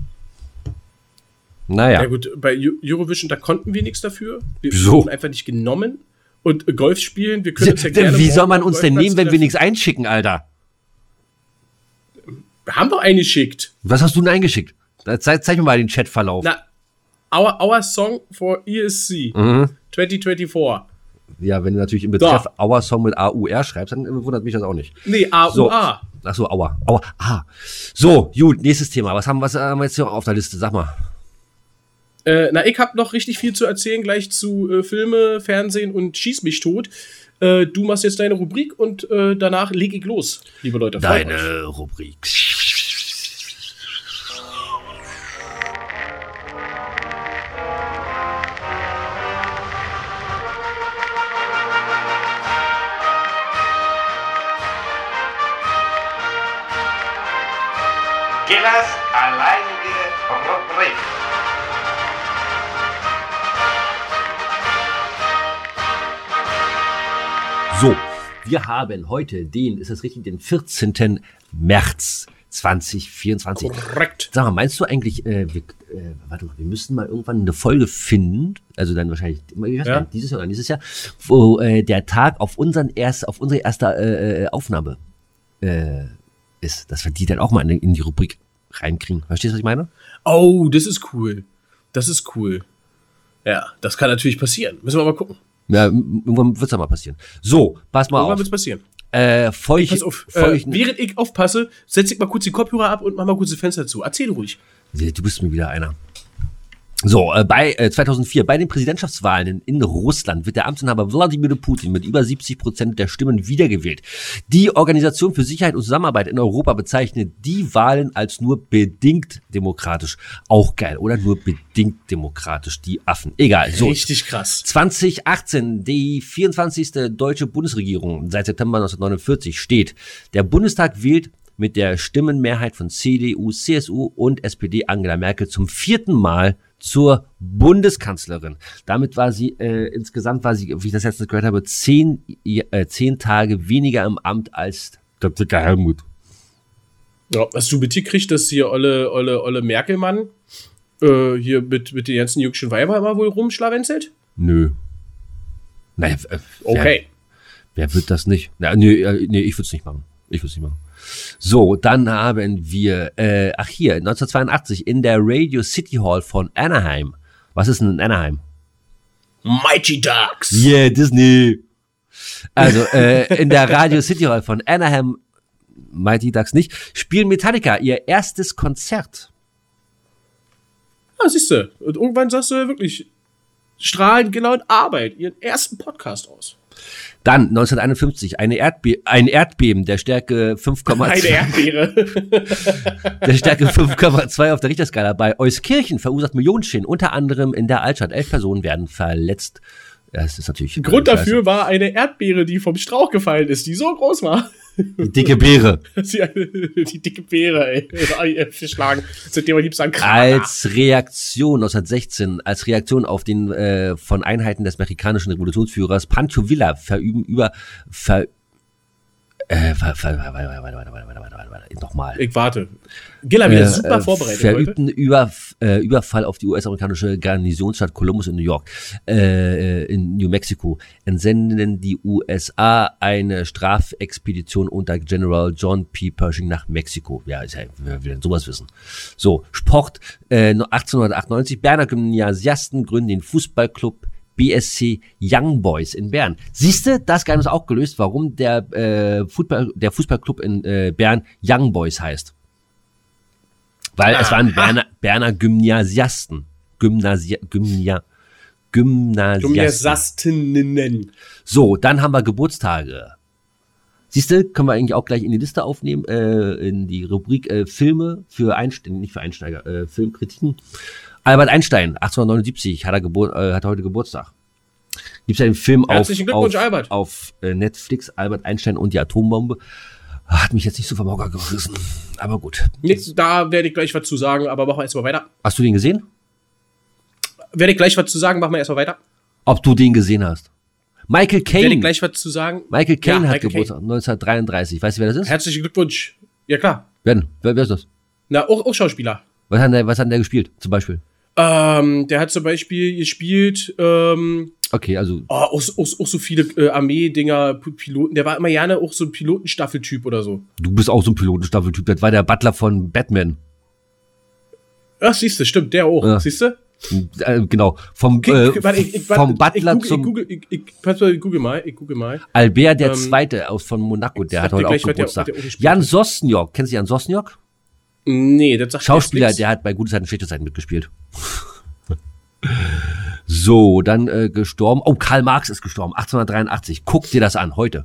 Naja. Ja gut, bei Eu- Eurovision, da konnten wir nichts dafür. Wir Wieso? wurden einfach nicht genommen. Und äh, Golf spielen, wir können uns ja gerne... Wie soll man morgen uns denn Golfplatz nehmen, wenn wir treffen. nichts einschicken, Alter? Wir haben doch eingeschickt. Was hast du denn eingeschickt? Da, zeig, zeig mir mal den Chatverlauf. Na, our, our song for E S C Mhm. zwanzig vierundzwanzig. Ja, wenn du natürlich im Betreff Our Song mit A U R schreibst, dann äh, wundert mich das auch nicht. Nee, A U A. So. Ach so, Aua. Aua. Ah. So, gut, nächstes Thema. Was haben, was haben wir jetzt hier auf der Liste? Sag mal. Äh, na, ich habe noch richtig viel zu erzählen gleich zu äh, Filme, Fernsehen und Schieß mich tot. Äh, du machst jetzt deine Rubrik und äh, danach leg ich los, liebe Leute. Freut euch. Deine Rubrik. Gillers alleinige Rubrik. So, wir haben heute den, ist das richtig, den vierzehnten März zwanzig vierundzwanzig. Korrekt. Sag mal, meinst du eigentlich, äh, wir, äh, warte mal, wir müssten mal irgendwann eine Folge finden, also dann wahrscheinlich, ich weiß Ja. nicht, dieses Jahr oder nächstes Jahr, wo äh, der Tag auf unseren erst, auf unsere erste äh, Aufnahme äh, ist, dass wir die dann auch mal in, in die Rubrik reinkriegen. Verstehst du, was ich meine? Oh, das ist cool. Das ist cool. Ja, das kann natürlich passieren. Müssen wir mal gucken. Ja, irgendwann wird's ja mal passieren. So, pass mal Irgendwann auf. wird's passieren. Äh, feucht, Pass auf, äh, feucht, während ich aufpasse, setze ich mal kurz die Kopfhörer ab und mach mal kurz das Fenster zu. Erzähl ruhig. Du bist mir wieder einer. So, äh, bei äh, zweitausendvier, bei den Präsidentschaftswahlen in, in Russland wird der Amtsinhaber Wladimir Putin mit über siebzig Prozent der Stimmen wiedergewählt. Die Organisation für Sicherheit und Zusammenarbeit in Europa bezeichnet die Wahlen als nur bedingt demokratisch. Auch geil, oder? Nur bedingt demokratisch, die Affen. Egal, so. Richtig krass. zwanzig achtzehn, die vierundzwanzigste deutsche Bundesregierung seit September neunzehnhundertneunundvierzig steht. Der Bundestag wählt mit der Stimmenmehrheit von C D U, C S U und S P D Angela Merkel zum vierten Mal zur Bundeskanzlerin. Damit war sie, äh, insgesamt war sie, wie ich das jetzt gehört habe, zehn, äh, zehn Tage weniger im Amt als Doktor Helmut. Ja, hast du mitgekriegt, dass hier Olle, Olle, Olle Merkelmann äh, hier mit, mit den ganzen jüngsten Weiber immer wohl rumschlawenzelt? Nö. Naja, äh, Okay. Wer, wer wird das nicht? Na, nee, äh, nee, ich würde es nicht machen. Ich würde es nicht machen. So, dann haben wir, äh, ach hier, neunzehnhundertzweiundachtzig in der Radio City Hall von Anaheim. Was ist denn in Anaheim? Mighty Ducks. Yeah, Disney. Also, äh, in der Radio City Hall von Anaheim, Mighty Ducks nicht, spielen Metallica ihr erstes Konzert. Ah, siehst du. Und irgendwann sagst du wirklich, strahlen genau in Arbeit ihren ersten Podcast aus. Dann neunzehnhunderteinundfünfzig, eine Erdbe ein Erdbeben der Stärke fünf Komma zwei. Eine Erdbeere. Der Stärke fünf Komma zwei auf der Richterskala bei Euskirchen verursacht Millionenschäden, unter anderem in der Altstadt. Elf Personen werden verletzt. Das ist natürlich. Der Grund äh, dafür war eine Erdbeere, die vom Strauch gefallen ist, die so groß war. Die dicke Beere. Die, die dicke Beere, ey. Verschlagen. Seitdem wir lieb sagen, Als Reaktion neunzehnhundertsechzehn, als Reaktion auf den äh, von Einheiten des mexikanischen Revolutionsführers Pancho Villa verüben über ver, äh, ver, ver, warte, warte, warte, warte, warte, warte, warte, warte, nochmal. Ich warte. Gilla wieder Äh, super äh, vorbereitet verübten heute. Über, äh, Überfall auf die U S-amerikanische Garnisonsstadt Columbus in New York, äh, in New Mexico, entsenden die U S A eine Strafexpedition unter General John P. Pershing nach Mexiko. Ja, ist ja, wer will denn sowas wissen? So, Sport, äh, achtzehnhundertachtundneunzig, Berner Gymnasiasten gründen den Fußballclub B S C Young Boys in Bern. Siehste, das Geheimnis auch gelöst, warum der, äh, Fußball, der Fußballclub in äh, Bern Young Boys heißt. Weil es waren Berner, Berner Gymnasiasten. Gymnasia, Gymnia, Gymnasiasten. Gymnasiastinnen. So, dann haben wir Geburtstage. Siehste, können wir eigentlich auch gleich in die Liste aufnehmen, äh, in die Rubrik äh, Filme für Einsteiger, nicht für Einsteiger, äh, Filmkritiken. Albert Einstein, achtzehnhundertneunundsiebzig, hat er Gebur äh, hat heute Geburtstag. Gibt's ja den Film auf, Herzlichen Glückwunsch, auf, Albert. auf äh, Netflix, Albert Einstein und die Atombombe. Hat mich jetzt nicht so vom Hocker gerissen, aber gut. Nee, da werde ich gleich was zu sagen, aber machen wir erstmal weiter. Hast du den gesehen? Werde ich gleich was zu sagen, machen wir erstmal weiter. Ob du den gesehen hast? Michael Werde ich Caine. gleich was zu sagen. Michael Caine Ja, hat Michael Geburtstag, neunzehnhundertdreiunddreißig. Weißt du, wer das ist? Herzlichen Glückwunsch. Ja, klar. Wer denn? Wer, wer ist das? Na, auch, auch Schauspieler. Was hat der, was hat der gespielt, zum Beispiel? Ähm, der hat zum Beispiel gespielt, ähm, Okay, also, oh, auch, auch, auch so viele äh, Armee-Dinger, P- Piloten. Der war immer gerne auch so ein Pilotenstaffeltyp oder so. du bist auch so ein Pilotenstaffeltyp. Das war der Butler von Batman. Ach, siehst du, stimmt, der auch. Ja. Siehst du? Äh, genau. Vom, Okay, äh, warte, ich, ich, vom warte, Butler ich, zum Google, ich, ich, ich, pass mal, ich google mal, ich google mal. Albert der ähm, Zweite aus von Monaco. Der ich hat sag dir heute auch gleich, was der- Geburtstag. was der auch gespielt Jan hat. Sosniok. Kennst du Jan Sosniok? Nee, das sagt Schauspieler, jetzt der nix. hat bei Gute Zeiten, Schlechte Zeiten mitgespielt. So, dann äh, gestorben. Oh, Karl Marx ist gestorben. achtzehnhundertdreiundachtzig. Guck dir das an, heute.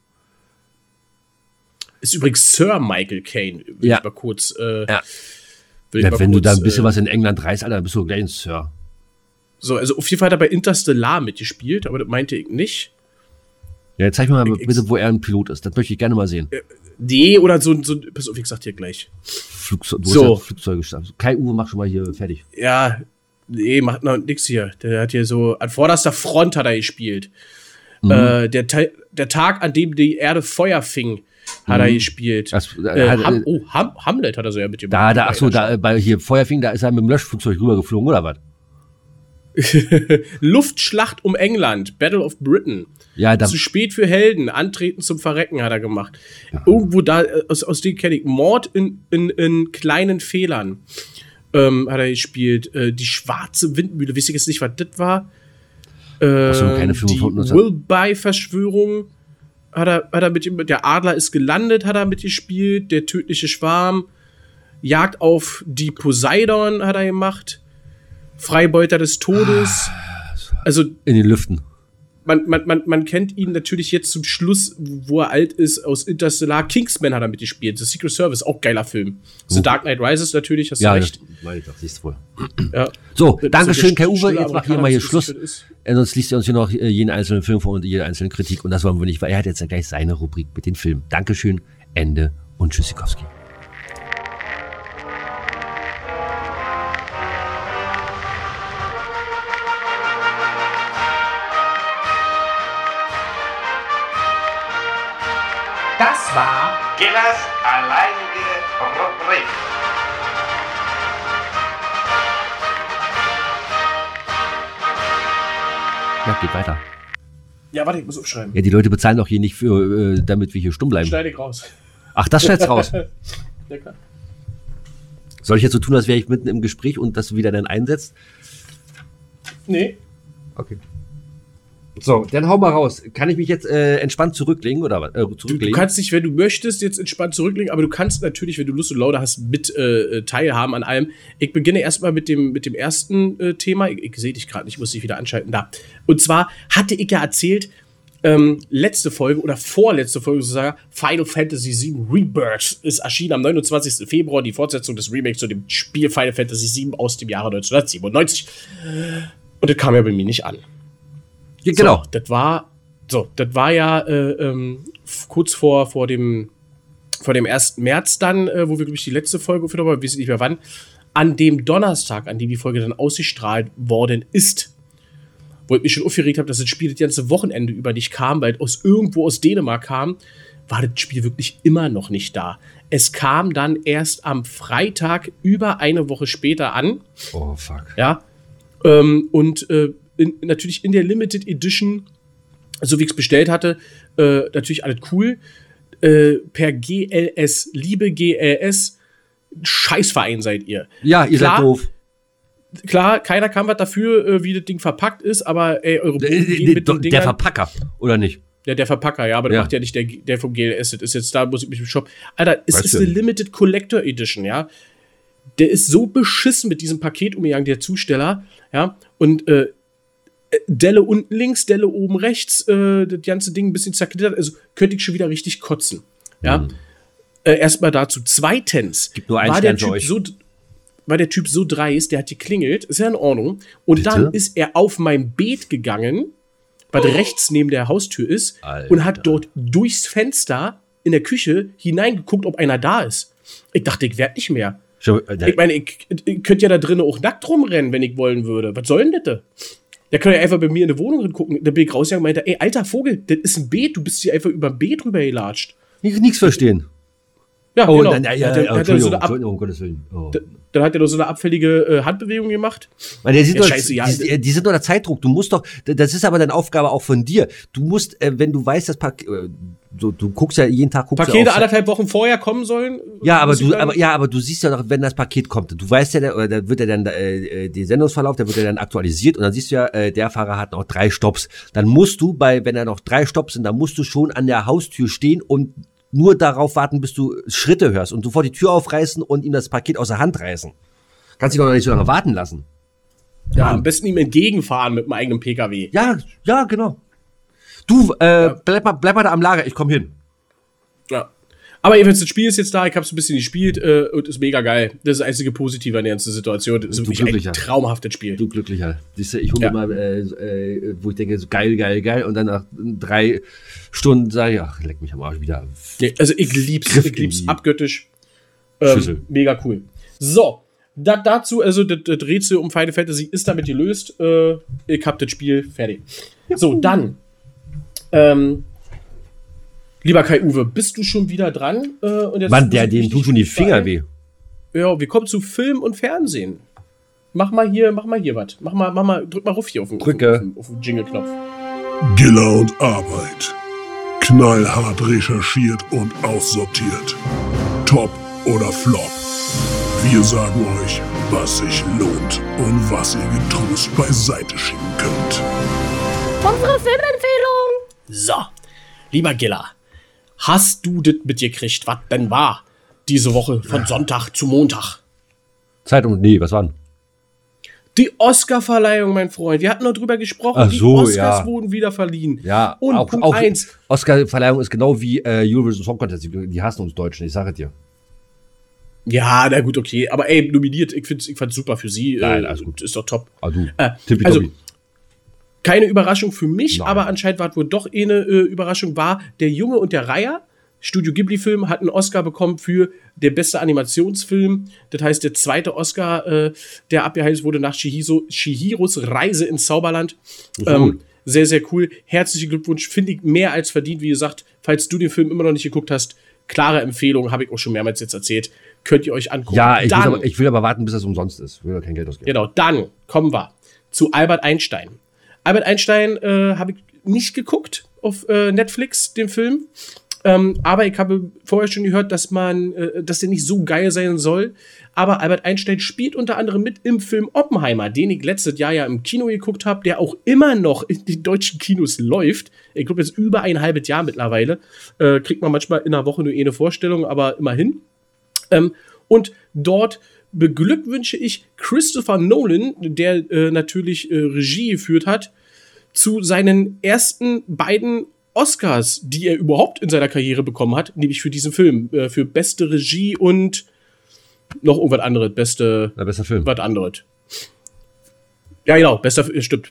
Ist übrigens Sir Michael Caine. Will Ja. ich mal kurz, äh, Ja. will ich Ja, mal wenn du da kurz, ein bisschen äh, was in England reißt, Alter, dann bist du gleich ein Sir. So, also auf jeden Fall hat er bei Interstellar mitgespielt, aber das meinte ich nicht. Ja, jetzt zeig mir mal Ich- bitte, wo er ein Pilot ist. Das möchte ich gerne mal sehen. Nee, oder so, so pass auf, ich sag dir gleich. Flugzeug, du So. hast ja Flugzeuge gestartet. Kai Uwe, mach schon mal hier fertig. Ja, nee, macht noch nix hier. Der hat hier so, an vorderster Front hat er gespielt. Mhm. Äh, der, Ta- der Tag, an dem die Erde Feuer fing, hat er gespielt. Das, äh, hat- Ham, oh, Ham, Hamlet hat er so ja mitgemacht. Da, da, ach so, da, äh, bei hier Feuerfing, da ist er mit dem Löschflugzeug rübergeflogen, oder was? Luftschlacht um England, Battle of Britain. Ja, da, Zu spät für Helden, Antreten zum Verrecken hat er gemacht. Irgendwo da, äh, aus, aus dem kenne ich, Mord in, in, in kleinen Fehlern ähm, hat er gespielt. Äh, die schwarze Windmühle, weiß ich jetzt nicht, was das war. Äh, so, keine Filme die von uns. Wilby-Verschwörung hat er, hat er mit, der Adler ist gelandet, hat er mitgespielt. Der tödliche Schwarm, Jagd auf die Poseidon hat er gemacht. Freibeuter des Todes. Also in den Lüften. man, man, man, man kennt ihn natürlich jetzt zum Schluss, wo er alt ist, aus Interstellar. Kingsman hat er mitgespielt. The Secret Service, auch geiler Film. The Dark Knight Rises natürlich, hast du Ja, recht. das meine ich doch, siehst du wohl. Ja. So, Das Dankeschön, ist Kai der Uwe. stille Jetzt mach hier Amerikaner, mal hier was Schluss. das ist. Äh, Sonst liest er uns hier noch äh, jeden einzelnen Film vor und jede einzelne Kritik. Und das wollen wir nicht, weil er hat jetzt ja gleich seine Rubrik mit den Filmen. Dankeschön, Ende und Tschüssikowski. Das war Gillers alleinige Rubrik. Ja, geht weiter. Ja, warte, ich muss aufschreiben. Ja, die Leute bezahlen doch hier nicht für, äh, damit wir hier stumm bleiben. Schneide ich raus. Ach, das schneid's raus. Ja, klar. Soll ich jetzt so tun, als wäre ich mitten im Gespräch und das wieder dann einsetzt? Nee. Okay. So, dann hau mal raus. Kann ich mich jetzt äh, entspannt zurücklegen oder was? Äh, Du, du zurücklegen? kannst dich, wenn du möchtest, jetzt entspannt zurücklegen, aber du kannst natürlich, wenn du Lust und Laune hast, mit äh, teilhaben an allem. Ich beginne erstmal mit dem, mit dem ersten äh, Thema. Ich, ich sehe dich gerade nicht, ich muss dich wieder anschalten. Da. Und zwar hatte ich ja erzählt, ähm, letzte Folge oder vorletzte Folge sozusagen, Final Fantasy sieben Rebirth ist erschienen am neunundzwanzigsten Februar, die Fortsetzung des Remakes zu dem Spiel Final Fantasy sieben aus dem Jahre neunzehnhundertsiebenundneunzig. Und das kam ja bei mir nicht an. Ja, genau. So, das war, so, das war ja äh, ähm, f- kurz vor, vor dem, vor dem ersten März dann, äh, wo wir, glaube ich, die letzte Folge aufgenommen haben, wir wissen nicht mehr wann, an dem Donnerstag, an dem die Folge dann ausgestrahlt worden ist, wo ich mich schon aufgeregt habe, dass das Spiel das ganze Wochenende über nicht kam, weil es aus irgendwo aus Dänemark kam, war das Spiel wirklich immer noch nicht da. Es kam dann erst am Freitag über eine Woche später an. Oh, fuck. Ja. Ähm, und äh, in, natürlich in der Limited Edition, so wie ich es bestellt hatte, äh, natürlich alles cool. Äh, per G L S, liebe G L S, Scheißverein seid ihr. Ja, ihr Klar, seid doof. Klar, keiner kann was dafür, äh, wie das Ding verpackt ist, aber ey, eure Der, Boden gehen der, mit den der Dingern. Verpacker, oder nicht? Ja, der Verpacker, ja, aber das Ja. macht ja nicht der, der vom G L S. Das ist jetzt da, muss ich mich im Shop. Alter, es Weißt ist du eine nicht. Limited Collector Edition, ja. Der ist so beschissen mit diesem Paket umgegangen, der Zusteller, ja. Und äh, Delle unten links, Delle oben rechts, äh, das ganze Ding ein bisschen zerknittert. Also könnte ich schon wieder richtig kotzen. Ja. Mhm. Äh, erstmal dazu. Zweitens Gibt nur einen war, der Stern für typ euch. so, war der Typ so dreist, der hat geklingelt, ist ja in Ordnung. Und Bitte? dann ist er auf mein Beet gegangen, was rechts neben der Haustür ist, Alter. und hat dort durchs Fenster in der Küche hineingeguckt, ob einer da ist. Ich dachte, ich werd nicht mehr. Schon, äh, Ich meine, ich, ich könnte ja da drinnen auch nackt rumrennen, wenn ich wollen würde. Was soll denn das? da? Der könnte ja einfach bei mir in die Wohnung hingucken. Da bin ich rausgegangen und meinte, ey, alter Vogel, das ist ein Beet, du bist hier einfach über ein Beet rüber gelatscht. nichts verstehen. Ja, Oh, genau. dann, ja, ja, Hat er- ja, hat er so Entschuldigung, eine Ab- Entschuldigung, um Gottes Willen. Oh. Dann hat er doch so eine abfällige äh, Handbewegung gemacht. Weil der sieht Ja, doch, scheiße, ja. die, die sind doch der Zeitdruck. Du musst doch, das ist aber deine Aufgabe auch von dir. Du musst, äh, wenn du weißt, das Paket, äh, du, du guckst ja jeden Tag, guckst Pakete ja auf, anderthalb Wochen vorher kommen sollen. ja, aber muss ich du, dann- aber ja, aber du siehst ja doch, wenn das Paket kommt, du weißt ja, der- oder da wird ja dann äh, der Sendungsverlauf, der wird ja dann aktualisiert und dann siehst du ja, äh, der Fahrer hat noch drei Stopps. Dann musst du bei, wenn er noch drei Stopps sind, dann musst du schon an der Haustür stehen und nur darauf warten, bis du Schritte hörst und sofort die Tür aufreißen und ihm das Paket aus der Hand reißen. Kannst dich doch noch nicht so lange warten lassen. Ja, am besten ihm entgegenfahren mit dem eigenen P K W. Ja, ja, genau. Du, äh, bleib mal, bleib mal da am Lager, ich komm hin. Ja. Aber jedenfalls, das Spiel ist jetzt da, ich hab's ein bisschen gespielt äh, und ist mega geil. Das ist das einzige Positive an der ganzen Situation. Das ist Du wirklich Glücklicher. ein traumhaftes Spiel. Du Glücklicher. Siehst du, ich hole Ja. mir mal, äh, äh, wo ich denke, so geil, geil, geil. Und dann nach drei Stunden sage ich, ach, leck mich am Arsch wieder. Ja, also ich lieb's, Griff ich lieb's in die abgöttisch. Schüssel. Ähm, mega cool. So, da, dazu, also das, das Rätsel um Final Fantasy ist damit gelöst. Äh, ich hab das Spiel fertig. So, dann. Ähm, lieber Kai-Uwe, bist du schon wieder dran? Äh, und jetzt Mann, der, muss ich dem mich tut schon die nicht Finger beeilen. weh. Ja, wir kommen zu Film und Fernsehen. Mach mal hier, mach mal hier was. Mach mal, mach mal, drück mal ruf hier auf den, Drücke. auf den, auf den Jingle-Knopf. Giller und Arbeit. Knallhart recherchiert und aussortiert. Top oder Flop. Wir sagen euch, was sich lohnt und was ihr getrost beiseite schieben könnt. Unsere Filmempfehlung. So, lieber Giller, hast du das mitgekriegt, was denn war diese Woche von Sonntag zu Montag? Zeitung, nee, was war denn? Die Oscar-Verleihung, mein Freund. Wir hatten noch drüber gesprochen. Ach so, die Oscars ja. wurden wieder verliehen. Ja, Und auch, Punkt auch eins. Oscar-Verleihung ist genau wie äh, Eurovision Song Contest. Die, die hassen uns Deutschen, ich sage dir. Ja, na gut, okay. Aber ey, nominiert, ich, find's, ich fand's super für sie. Nein, äh, alles gut. Ist doch top. Ah, du. Äh, Tippitoppi. also, keine Überraschung für mich, Nein. aber anscheinend war es wohl doch eine äh, Überraschung, war Der Junge und der Reiher. Studio Ghibli-Film hat einen Oscar bekommen für der beste Animationsfilm. Das heißt, der zweite Oscar, äh, der abgeheizt wurde nach Chihiro, Chihiros Reise ins Zauberland. Ähm, sehr, sehr cool. Herzlichen Glückwunsch. Finde ich mehr als verdient. Wie gesagt, falls du den Film immer noch nicht geguckt hast, klare Empfehlung, habe ich auch schon mehrmals jetzt erzählt. Könnt ihr euch angucken. Ja, ich, Dann, muss aber, ich will aber warten, bis das umsonst ist. Ich will ja kein Geld ausgeben. Genau, dann kommen wir zu Albert Einstein. Albert Einstein äh, habe ich nicht geguckt auf äh, Netflix, den Film. Ähm, aber ich habe vorher schon gehört, dass man, äh, dass der nicht so geil sein soll. Aber Albert Einstein spielt unter anderem mit im Film Oppenheimer, den ich letztes Jahr ja im Kino geguckt habe, der auch immer noch in den deutschen Kinos läuft. Ich glaube, jetzt über ein halbes Jahr mittlerweile. Äh, kriegt man manchmal in einer Woche nur eine Vorstellung, aber immerhin. Ähm, und dort beglückwünsche ich Christopher Nolan, der äh, natürlich äh, Regie geführt hat, zu seinen ersten beiden Oscars, die er überhaupt in seiner Karriere bekommen hat, nämlich für diesen Film, äh, für beste Regie und noch irgendwas anderes, beste, Na, bester Film. was anderes. Ja, genau, bester Film, stimmt.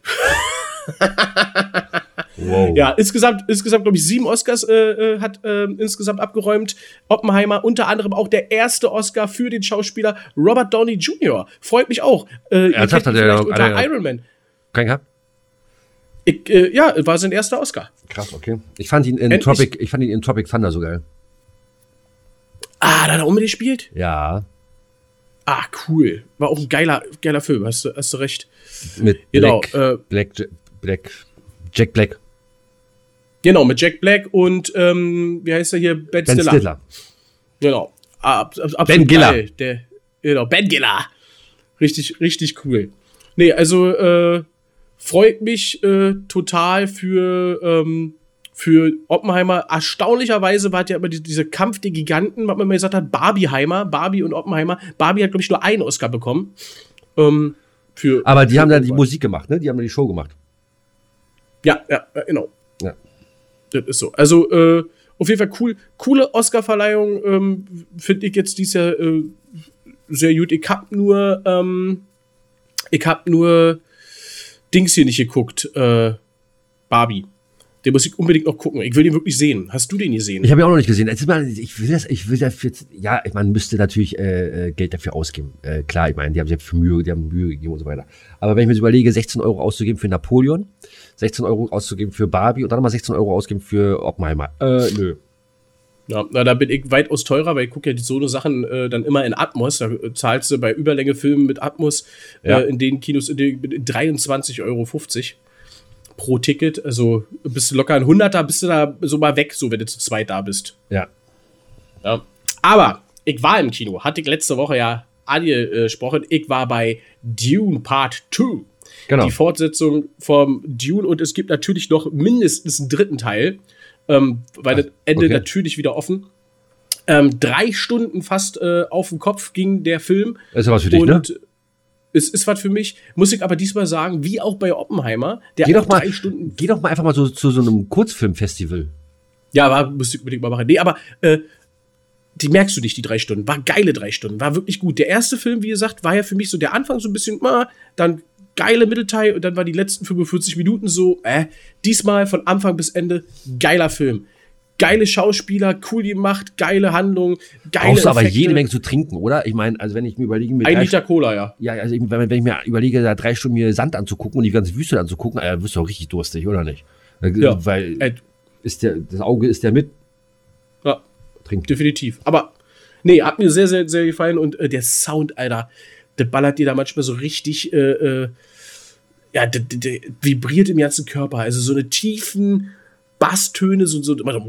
Wow. Ja, insgesamt, insgesamt glaube ich, sieben Oscars äh, äh, hat äh, insgesamt abgeräumt. Oppenheimer, unter anderem auch der erste Oscar für den Schauspieler Robert Downey Junior Freut mich auch. Äh, ihr Ernsthaft, kennt ihn hat er- vielleicht unter hat er- Iron Man. Kein gehabt? Ich, äh, ja, war sein erster Oscar. Krass, okay. Ich fand ihn in Endlich. Tropic, ich fand ihn in Tropic Thunder so geil. Ah, da hat er auch mitgespielt? Ja. Ah, cool. War auch ein geiler, geiler Film, hast du, hast du recht. Mit Genau, Black, äh, Black, Black, Black, Jack Black. Genau, mit Jack Black und, ähm, wie heißt er hier? Ben, Ben Stiller. Stiller. Genau. Ab, ab, absolut Ben Giller. geil. Der, genau, Ben Giller. Richtig, richtig cool. Nee, also, äh, freut mich äh, total für, ähm, für Oppenheimer. Erstaunlicherweise war ja immer die, dieser Kampf der Giganten, was man mal gesagt hat, Barbieheimer, Barbie und Oppenheimer. Barbie hat, glaube ich, nur einen Oscar bekommen. Ähm, für, Aber die für haben da die irgendwas. Musik gemacht, ne? Die haben da die Show gemacht. Ja, ja, ja, genau. Ja. Das ist so. Also, äh, auf jeden Fall cool. Coole Oscar-Verleihung, ähm, finde ich jetzt dieses Jahr äh, sehr gut. Ich hab nur, ähm, ich hab nur Dings hier nicht geguckt, äh, Barbie. Den muss ich unbedingt noch gucken. Ich will den wirklich sehen. Hast du den gesehen? Ich habe ihn auch noch nicht gesehen. Jetzt ist mal, ich will das, ich will dafür, ja, man müsste natürlich äh, äh, Geld dafür ausgeben. Äh, klar, ich meine, die haben sich für Mühe, die haben Mühe gegeben und so weiter. Aber wenn ich mir so überlege, sechzehn Euro auszugeben für Napoleon, sechzehn Euro auszugeben für Barbie und dann nochmal sechzehn Euro ausgeben für Oppenheimer. Äh, nö. Ja, na, da bin ich weitaus teurer, weil ich gucke ja so eine Sachen äh, dann immer in Atmos. Da äh, zahlst du bei Überlänge-Filmen mit Atmos Ja. äh, in den Kinos in den, in dreiundzwanzig Euro fünfzig pro Ticket. Also bist du locker ein Hunderter, bist du da so mal weg, so wenn du zu zweit da bist. Ja. Ja. Aber ich war im Kino, hatte ich letzte Woche ja angesprochen. Ich war bei Dune Part zwei. Genau. Die Fortsetzung vom Dune und es gibt natürlich noch mindestens einen dritten Teil, ähm, weil das Ende okay. natürlich wieder offen. Ähm, drei Stunden fast äh, auf den Kopf ging der Film. Das ist ja was für dich, und ne? es ist was für mich, muss ich aber diesmal sagen, wie auch bei Oppenheimer, der Geh auch doch, mal, drei Stunden. geh doch mal einfach mal so zu so einem Kurzfilmfestival. Ja, war, musste ich unbedingt mal machen. Nee, aber äh, die merkst du nicht, die drei Stunden. War geile drei Stunden, war wirklich gut. Der erste Film, wie gesagt, war ja für mich so der Anfang so ein bisschen, ah, dann geile Mittelteil und dann war die letzten fünfundvierzig Minuten so, äh, diesmal von Anfang bis Ende geiler Film. Geile Schauspieler, cool gemacht, geile Handlung, geile Brauchst du aber Effekte. jede Menge zu trinken, oder? Ich meine, also wenn ich mir überlege, mir Ein drei Liter Cola, ja. Ja, also wenn, wenn ich mir überlege, da drei Stunden mir Sand anzugucken und die ganze Wüste anzugucken, äh, wirst du auch richtig durstig, oder nicht? Ja. Weil Äh, ist der, das Auge ist der mit. Ja, Trinkt. definitiv. Aber, nee, hat mir sehr, sehr, sehr gefallen und äh, der Sound, Alter, der ballert dir da manchmal so richtig, äh, äh, ja, der, der, der vibriert im ganzen Körper. Also so eine tiefen Basstöne, so, so immer so,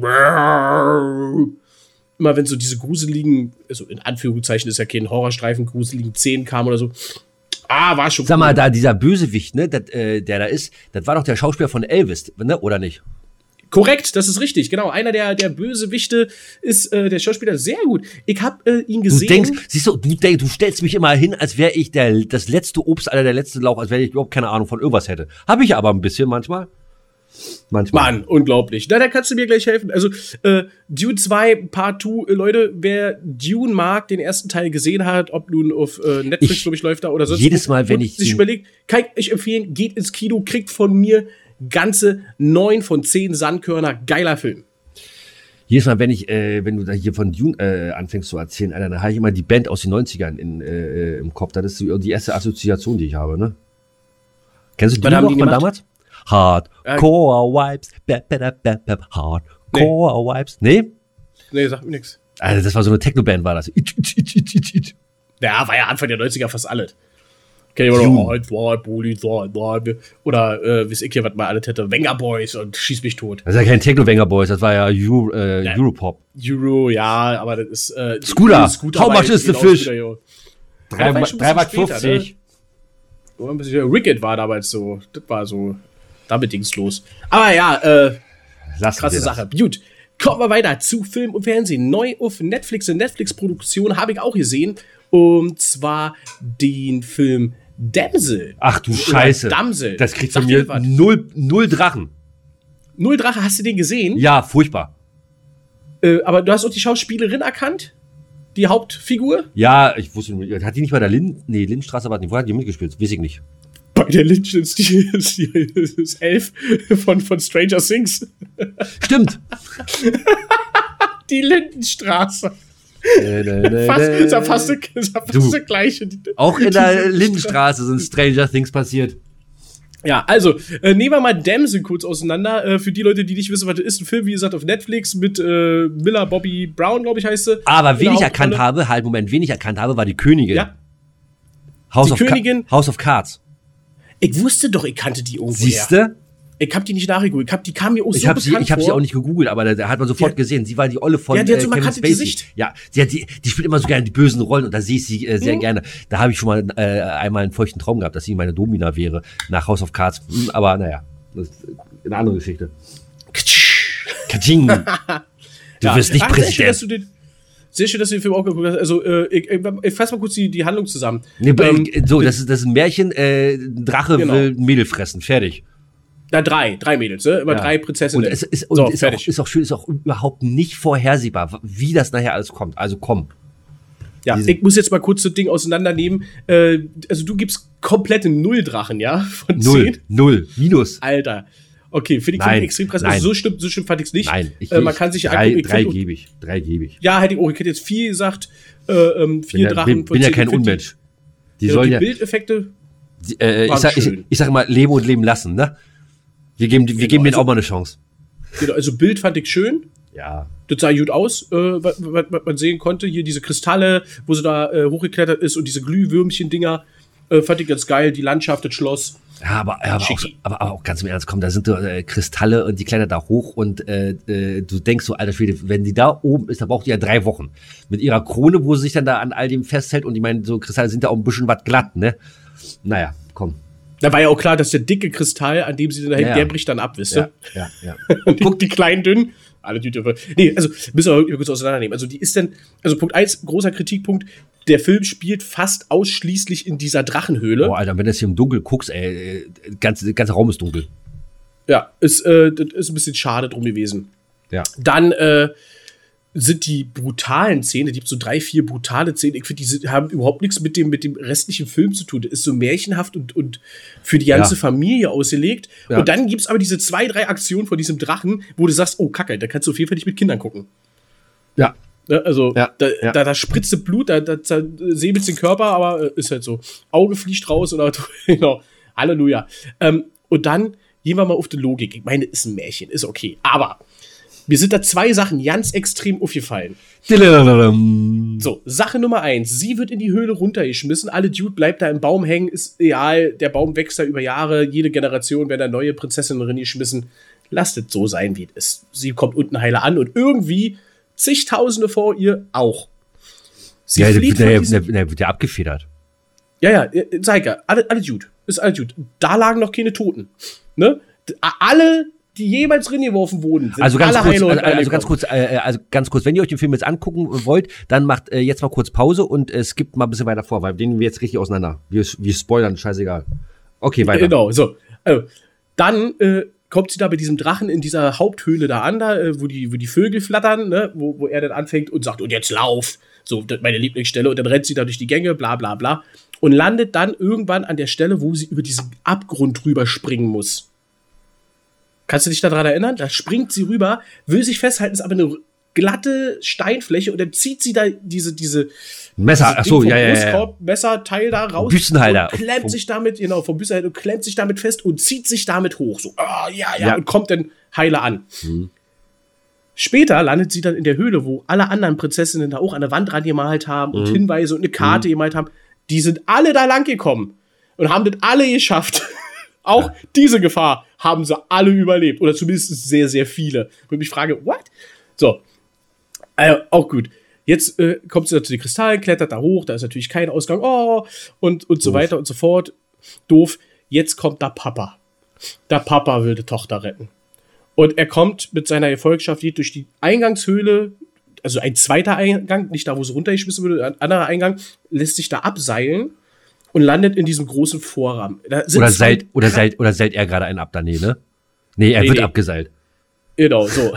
immer wenn so diese gruseligen, also in Anführungszeichen ist ja kein Horrorstreifen, gruseligen Szenen kamen oder so. Ah, war schon Sag mal, cool. da dieser Bösewicht, ne, dat, äh, der da ist, das war doch der Schauspieler von Elvis, ne, oder nicht? Korrekt, das ist richtig, genau. Einer der, der Bösewichte ist äh, der Schauspieler, sehr gut. Ich habe äh, ihn Du gesehen. denkst, siehst du, du denkst, du stellst mich immer hin, als wäre ich der, das letzte Obst, Alter, der letzte Lauch, als wenn ich überhaupt keine Ahnung von irgendwas hätte. Habe ich aber ein bisschen manchmal. Manchmal. Mann, unglaublich. Na, da kannst du mir gleich helfen. Also, äh, Dune zwei, Part zwei, äh, Leute, wer Dune mag, den ersten Teil gesehen hat, ob nun auf äh, Netflix, Ich- glaube ich, läuft da oder sonst jedes wo, Mal, wenn und ich sich den- überlegt, kann ich euch empfehlen, geht ins Kino, kriegt von mir ganze neun von zehn Sandkörner. Geiler Film. Jedes Mal, wenn ich, äh, wenn du da hier von Dune äh, anfängst zu erzählen, Alter, dann habe ich immer die Band aus den neunzigern in, äh, im Kopf. Das ist die, die erste Assoziation, die ich habe, ne? Kennst du Was die haben noch die von gemacht? damals? Hardcore Vibes, bap, bap, bap, bap, Hardcore Vibes. Nee? Nee, sagt mir nix. Also das war so eine Techno-Band, war das. Itch, itch, itch, itch, itch, itch. Ja, war ja Anfang der neunziger fast alles. Kenn ich immer Dune. noch, eins, zwei, Polizei, drei, oder, äh, wie ich hier, was mal alles hätte, Wenger Boys und Schieß mich tot. Das ist ja kein Techno-Banger Boys, das war ja Euro, äh, Ja. Europop. Euro, ja, aber das ist, äh, Scooter. Scooter How war much jetzt is the genau fish? Scooter, jo. drei war schon ein Mark bisschen später, fünfzig. Ja, ein bisschen- Ricket war damals so, das war so, damit ging's los. Aber ja, äh, Lassen krasse wir das. Sache. Gut, kommen wir weiter zu Film und Fernsehen. Neu auf Netflix, eine Netflix-Produktion habe ich auch gesehen. Und zwar den Film Damsel. Ach du Oder Scheiße. Damsel. Das kriegt von Sagt ihr mir was? null, null Drachen. Null Drache, hast du den gesehen? Ja, furchtbar. Äh, aber du hast auch die Schauspielerin erkannt? Die Hauptfigur? Ja, ich wusste nicht, hat die nicht bei der Lind, nee, Lindstraße, aber wo hat die mitgespielt? Weiß ich nicht. Bei der Lynch ist die, ist die ist Elf von, von Stranger Things. Stimmt. Die Lindenstraße. Äh, ne, ne, Fast, ne. ist ja fast, das ist ja fast Du. das gleiche. Auch in der Lindenstraße sind Stranger Things passiert. Ja, also, äh, nehmen wir mal Damsel kurz auseinander. Äh, für die Leute, die nicht wissen, was das ist, ein Film, wie gesagt, auf Netflix mit äh, Miller Bobby Brown, glaube ich, heißt sie. Aber In wen der ich erkannt Hauptrolle. habe, halt, Moment, wen ich erkannt habe, war die Königin. Ja, House, Die of Ka- Königin- House of Cards. ich wusste doch, ich kannte die irgendwo. Siehste? Ich hab die nicht nachgeguckt. Ich hab, die kam mir auch so Ich habe sie, bekannt ich hab sie vor. auch nicht gegoogelt, aber da, da hat man sofort Ja. gesehen. Sie war die Olle von Ja, die hat so äh, ein Kevin markantes Spacey. Gesicht. Ja, sie hat die, die spielt immer so gerne die bösen Rollen und da sehe ich sie äh, sehr Mhm. gerne. Da habe ich schon mal äh, einmal einen feuchten Traum gehabt, dass sie meine Domina wäre nach House of Cards. Hm, aber naja, das ist eine andere Geschichte. Katsching. Du Ja. wirst nicht Ach, sehr schön, dass Präsident. du den, sehr schön, dass du den Film auch geguckt hast. Also, äh, ich, ich, ich fasse mal kurz die, die Handlung zusammen. Nee, Ähm, so, das ist, das ist ein Märchen, äh, ein Drache Genau. will ein Mädel fressen, fertig. Na, drei, drei Mädels, ne? Immer Ja. drei Prinzessinnen. Und es ist, und so, ist, auch, fertig. ist auch schön, ist auch überhaupt nicht vorhersehbar, wie das nachher alles kommt. Also komm. Ja, Diese- ich muss jetzt mal kurz das Ding auseinandernehmen. Äh, also du gibst komplette Null-Drachen, ja? Von Null, zehn? null, minus. Alter. Okay, finde ich Nein, find ich extrem krass. nein. Also so schlimm, so schlimm fand ich es nicht. Nein, ich, äh, man ich- kann sich ja drei, angucken. Ich drei find- gebe ich, drei gebe ich. Ja, hätte ich auch. Ich hätte jetzt viel gesagt. Äh, ähm, vier Bin ja, Drachen bin, bin ja zehn. kein Ich find die- Unmensch. Die Ja, sollen die ja, Bildeffekte. die, äh, ich, waren sag, ich, schön. ich sag mal, leben und leben lassen, ne? Wir geben, wir Genau, geben denen also- auch mal eine Chance. Genau, also Bild fand ich schön. Ja. Das sah gut aus, äh, was, was, was man sehen konnte. Hier diese Kristalle, wo sie da äh, hochgeklettert ist und diese Glühwürmchen-Dinger. Äh, fand ich ganz geil. Die Landschaft, das Schloss. Ja, aber, aber, auch, Schicki. aber, aber auch ganz im Ernst, komm, da sind äh, Kristalle und die klettert da hoch und äh, äh, du denkst so, alter Schwede, wenn die da oben ist, da braucht die ja drei Wochen. Mit ihrer Krone, wo sie sich dann da an all dem festhält und ich meine, so Kristalle sind ja auch ein bisschen was glatt, ne? Naja, komm. Da war ja auch klar, dass der dicke Kristall, an dem sie dann hängt, Ja, ja. der bricht dann ab, wisst Ja, ihr? ja, ja. Und guckt die kleinen dünnen. Alle Tüte. Nee, also müssen wir wirklich kurz auseinandernehmen. Also die ist dann, also Punkt eins, großer Kritikpunkt, der Film spielt fast ausschließlich in dieser Drachenhöhle. Boah, Alter, wenn du jetzt hier im Dunkeln guckst, ey, äh, ganz, der ganze Raum ist dunkel. Ja, ist, äh, das ist ein bisschen schade drum gewesen. Ja. Dann, äh, sind die brutalen Szenen, es gibt so drei, vier brutale Szenen, ich finde, die sind, haben überhaupt nichts mit dem, mit dem restlichen Film zu tun. Das ist so märchenhaft und, und für die ganze ja. Familie ausgelegt. Ja. Und dann gibt's aber diese zwei, drei Aktionen von diesem Drachen, wo du sagst, oh Kacke, da kannst du auf jeden Fall nicht mit Kindern gucken. Ja. Also, ja. Da, ja. Da, da spritzt Blut, da, da, da säbelt den Körper, aber äh, ist halt so. Auge fliegt raus oder, genau, Halleluja. Ähm, und dann gehen wir mal auf die Logik. Ich meine, ist ein Märchen, ist okay. Aber mir sind da zwei Sachen ganz extrem aufgefallen. So, Sache Nummer eins. Sie wird in die Höhle runtergeschmissen. Alle Dude bleibt da im Baum hängen. Ist real. Der Baum wächst da über Jahre. Jede Generation werden da neue Prinzessinnen reingeschmissen. Lasst es so sein, wie es ist. Sie kommt unten heile an und irgendwie zigtausende vor ihr auch. Sie ja, flieht der, von der, der, der wird ja abgefedert. Ja, ja, zeig ja. Alle, alle Dude. Ist alle Dude. Da lagen noch keine Toten. Ne? Alle, die jemals reingeworfen wurden, sind also ganz alle kurz, heile also, also ganz kurz, äh, also ganz kurz, wenn ihr euch den Film jetzt angucken wollt, dann macht äh, jetzt mal kurz Pause und äh, skippt mal ein bisschen weiter vor, weil den wir jetzt richtig auseinander. Wir, wir spoilern, scheißegal. Okay, weiter. Genau, so. Also, dann äh, kommt sie da bei diesem Drachen in dieser Haupthöhle da an, da, äh, wo, die, wo die Vögel flattern, ne? wo, wo er dann anfängt und sagt, und jetzt lauf. So, das ist meine Lieblingsstelle. Und dann rennt sie da durch die Gänge, bla bla bla. Und landet dann irgendwann an der Stelle, wo sie über diesen Abgrund drüber springen muss. Kannst du dich daran erinnern? Da springt sie rüber, will sich festhalten, ist aber eine glatte Steinfläche und dann zieht sie da diese, diese Messer, ach so, ja, ja, ja. Messerteil da raus. Büstenhalter. Und klemmt sich damit, genau, vom Büstenhalter und klemmt sich damit fest und zieht sich damit hoch. So, oh, ja, ja, ja, und kommt dann heile an. Mhm. Später landet sie dann in der Höhle, wo alle anderen Prinzessinnen da auch an der Wand rangemalt haben und mhm. Hinweise und eine Karte mhm. gemalt haben. Die sind alle da lang gekommen und haben das alle geschafft. Auch ja. diese Gefahr haben sie alle überlebt. Oder zumindest sehr, sehr viele. Und ich mich frage, what? So. Also, auch gut. Jetzt äh, kommt sie da zu den Kristallen, klettert da hoch, da ist natürlich kein Ausgang. Oh, und, und so Doof. weiter und so fort. Doof. Jetzt kommt der Papa. Der Papa will die Tochter retten. Und er kommt mit seiner Gefolgschaft durch die Eingangshöhle, also ein zweiter Eingang, nicht da, wo sie runtergeschmissen wurde, ein anderer Eingang, lässt sich da abseilen und landet in diesem großen Vorrahmen. Oder seilt, oder, seilt, oder seilt er gerade einen ab da, nee, ne? Nee, er nee, wird nee. abgeseilt. Genau, so.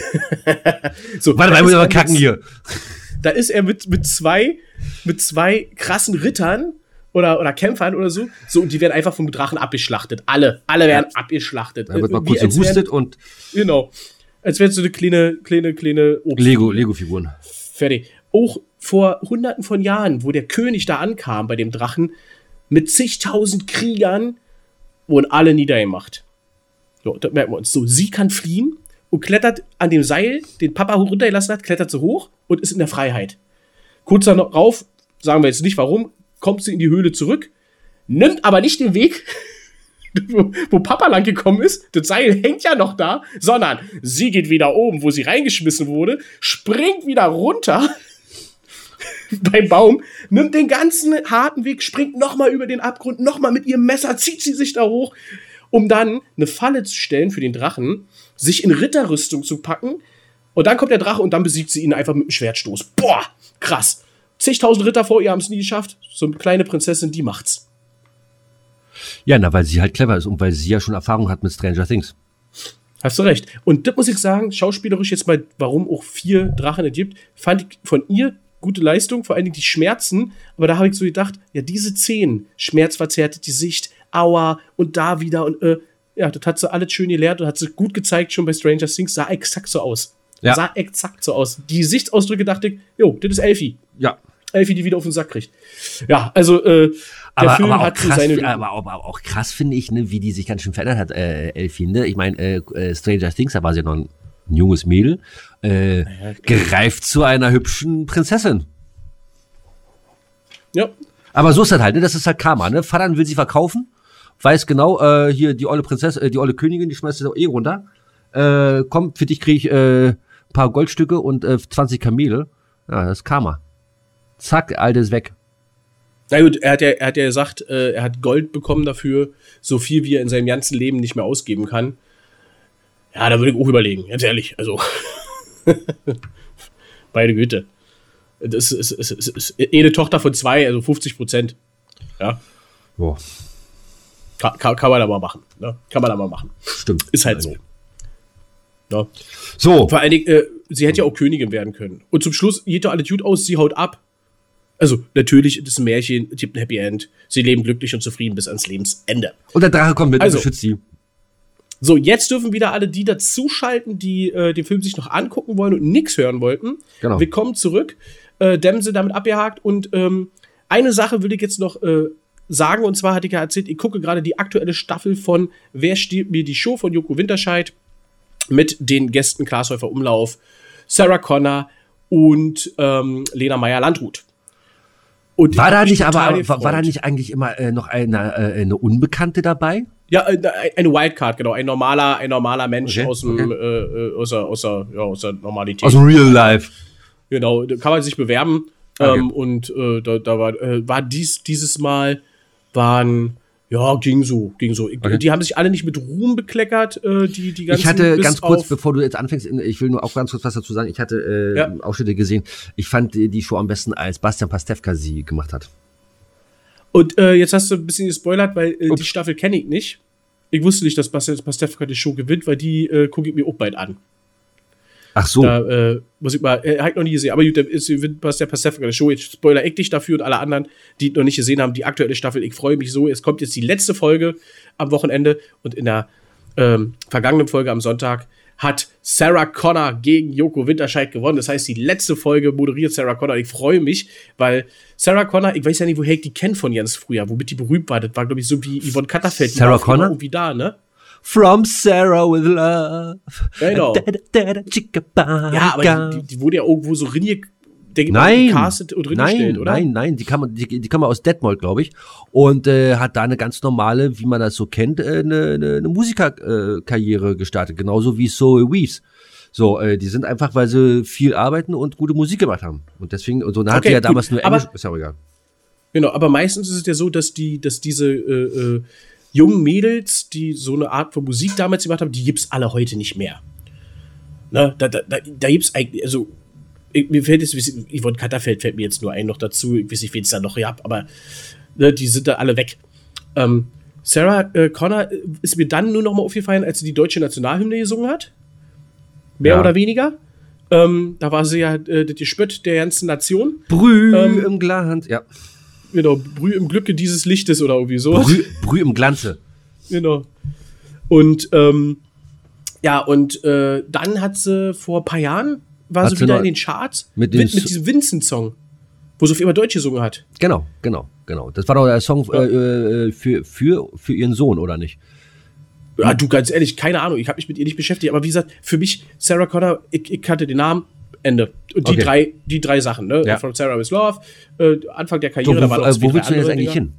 so Warte mal, ich muss aber kacken hier. Da ist er mit, mit, zwei, mit zwei krassen Rittern oder, oder Kämpfern oder so. So, und die werden einfach vom Drachen abgeschlachtet. Alle. Alle werden ja. abgeschlachtet. Da wird mal kurz gehustet und. Genau. Als wären so eine kleine, kleine, kleine Obst. Lego, Lego-Figuren. Fertig. Auch vor hunderten von Jahren, wo der König da ankam bei dem Drachen, mit zigtausend Kriegern wurden alle niedergemacht. So, das merken wir uns. So, sie kann fliehen und klettert an dem Seil, den Papa runtergelassen hat, klettert sie hoch und ist in der Freiheit. Kurz darauf, sagen wir jetzt nicht warum, kommt sie in die Höhle zurück, nimmt aber nicht den Weg, wo, wo Papa lang gekommen ist, das Seil hängt ja noch da, sondern sie geht wieder oben, wo sie reingeschmissen wurde, springt wieder runter beim Baum, nimmt den ganzen harten Weg, springt nochmal über den Abgrund, nochmal mit ihrem Messer, zieht sie sich da hoch, um dann eine Falle zu stellen für den Drachen, sich in Ritterrüstung zu packen und dann kommt der Drache und dann besiegt sie ihn einfach mit einem Schwertstoß. Boah, krass. Zigtausend Ritter vor ihr haben es nie geschafft. So eine kleine Prinzessin, die macht's. Ja, na, weil sie halt clever ist und weil sie ja schon Erfahrung hat mit Stranger Things. Hast du recht. Und das muss ich sagen, schauspielerisch jetzt mal, warum auch vier Drachen es gibt, fand ich von ihr gute Leistung, vor allen Dingen die Schmerzen, aber da habe ich so gedacht, ja, diese Szenen, schmerzverzerrte Gesicht, aua, und da wieder und äh, ja, das hat sie alles schön gelernt und hat sie gut gezeigt, schon bei Stranger Things, sah exakt so aus. Ja. Sah exakt so aus. Die Gesichtsausdrücke dachte ich, jo, das ist Elfie. Ja. Elfie, die wieder auf den Sack kriegt. Ja, also, äh, der aber, Film aber hat krass, seine... aber, aber, aber auch krass finde ich, ne, wie die sich ganz schön verändert hat, äh, Elfie, ne? Ich meine, äh, Stranger Things, da war sie noch ein, ein junges Mädel, äh, ja, gereift zu einer hübschen Prinzessin. Ja. Aber so ist das halt, ne? Das ist halt Karma, ne? Vater will sie verkaufen, weiß genau, äh, hier die olle Prinzessin, äh, die olle Königin, die schmeißt sie eh runter. Äh, komm, für dich krieg ich äh, ein paar Goldstücke und äh, zwanzig Kamele. Ja, das ist Karma. Zack, alles weg. Na gut, er hat ja, er hat ja gesagt, äh, er hat Gold bekommen dafür, so viel wie er in seinem ganzen Leben nicht mehr ausgeben kann. Ja, da würde ich auch überlegen, ganz ehrlich. Also, beide Güte. Das ist, ist, ist, ist eine Tochter von zwei, also fünfzig Prozent. Ja. Boah. Kann, kann, kann man aber machen. Ne? Kann man aber machen. Stimmt. Ist halt so. Ja. So. Vor allen Dingen, äh, sie hätte ja auch Königin werden können. Und zum Schluss geht doch alle gut aus, sie haut ab. Also, natürlich, das ist ein Märchen, es gibt ein Happy End. Sie leben glücklich und zufrieden bis ans Lebensende. Und der Drache kommt mit also, und beschützt sie. So, jetzt dürfen wieder alle die dazuschalten, die äh, den Film sich noch angucken wollen und nichts hören wollten. Genau. Willkommen zurück. Äh, Dämse damit abgehakt. Und ähm, eine Sache will ich jetzt noch äh, sagen. Und zwar hatte ich ja erzählt, ich gucke gerade die aktuelle Staffel von Wer stiehlt mir die Show von Joko Winterscheid mit den Gästen Klaas Häufer Umlauf, Sarah Connor und ähm, Lena Meyer-Landrut. Und war da nicht aber, war, war da nicht eigentlich immer äh, noch eine, äh, eine Unbekannte dabei? Ja, eine Wildcard, genau. Ein normaler, ein normaler Mensch okay, aus dem, okay. äh, aus, der, aus, der, ja, aus der Normalität. Aus dem Real Life. Genau, da kann man sich bewerben. Okay. Ähm, und äh, da, da war, äh, war dies, dieses Mal, waren, ja, ging so, ging so. Okay. Die haben sich alle nicht mit Ruhm bekleckert, äh, die, die ganzen. Ich hatte bis ganz kurz, auf, bevor du jetzt anfängst, ich will nur auch ganz kurz was dazu sagen. Ich hatte äh, Ja. Ausschnitte gesehen. Ich fand die, die Show am besten, als Bastian Pastewka sie gemacht hat. Und äh, jetzt hast du ein bisschen gespoilert, weil äh, die Ups. Staffel kenne ich nicht. Ich wusste nicht, dass Bastian Pastewka die Show gewinnt, weil die äh, gucke ich mir auch bald an. Ach so. Da äh, muss ich mal, äh, hab ich noch nie gesehen, aber gut, der ist Bastian Pastewka die Show. Jetzt spoiler ich dich dafür und alle anderen, die noch nicht gesehen haben, die aktuelle Staffel. Ich freue mich so. Es kommt jetzt die letzte Folge am Wochenende und in der ähm, vergangenen Folge am Sonntag hat Sarah Connor gegen Joko Winterscheid gewonnen. Das heißt, die letzte Folge moderiert Sarah Connor. Ich freue mich, weil Sarah Connor, ich weiß ja nicht, woher ich die kenne von ganz früher, womit die berühmt war. Das war, glaube ich, so wie Yvonne Katterfeld. Die Sarah war Connor? irgendwie da, ne? From Sarah with Love. Genau. Da, da, da, da, chicka, Ja, aber die, die wurde ja irgendwo so rinnig, denke ich Nein, gecastet und ringestellt, nein, oder? nein, nein, die kann man, die, die kann man aus Detmold, glaube ich, und äh, hat da eine ganz normale, wie man das so kennt, äh, eine, eine, eine Musikerkarriere äh, gestartet, genauso wie Zoe Weaves. So, äh, die sind einfach, weil sie viel arbeiten und gute Musik gemacht haben. Und deswegen, und so, dann hat Okay, die ja gut, damals nur aber- Englisch, ist ja auch egal. Genau, aber meistens ist es ja so, dass die, dass diese äh, äh, jungen Mädels, die so eine Art von Musik damals gemacht haben, die gibt's alle heute nicht mehr. Ne? Da, da, da, da gibt's eigentlich, also ich, mir fällt jetzt, Yvonne Katterfeld fällt mir jetzt nur ein noch dazu, ich weiß nicht, wen es da noch gab, aber ne, die sind da alle weg. Ähm, Sarah äh, Connor ist mir dann nur noch mal aufgefallen, als sie die deutsche Nationalhymne gesungen hat. Mehr Ja. oder weniger. Ähm, da war sie ja äh, das Gespött der ganzen Nation. Brüh Ähm, im Glanz, ja. Genau, Brüh im Glücke dieses Lichtes oder irgendwie so. Brüh, Brüh im Glanze. Genau. Und ähm, ja, und äh, dann hat sie vor ein paar Jahren, war Hat sie sie wieder noch in den Charts mit mit, dem mit, So- diesem Vincent-Song, wo sie auf immer Deutsch gesungen hat. Genau, genau, genau. Das war doch der Song Ja. äh, äh, für, für, für ihren Sohn, oder nicht? Ja, du, ganz ehrlich, keine Ahnung, ich habe mich mit ihr nicht beschäftigt, aber wie gesagt, für mich, Sarah Connor, ich, ich kannte den Namen, Ende. Und die, Okay. drei, die drei Sachen, ne? Ja. From Sarah with Love, äh, Anfang der So, Karriere, wo da waren noch äh, zwei, wo drei willst du denn jetzt andere eigentlich Dinger. hin?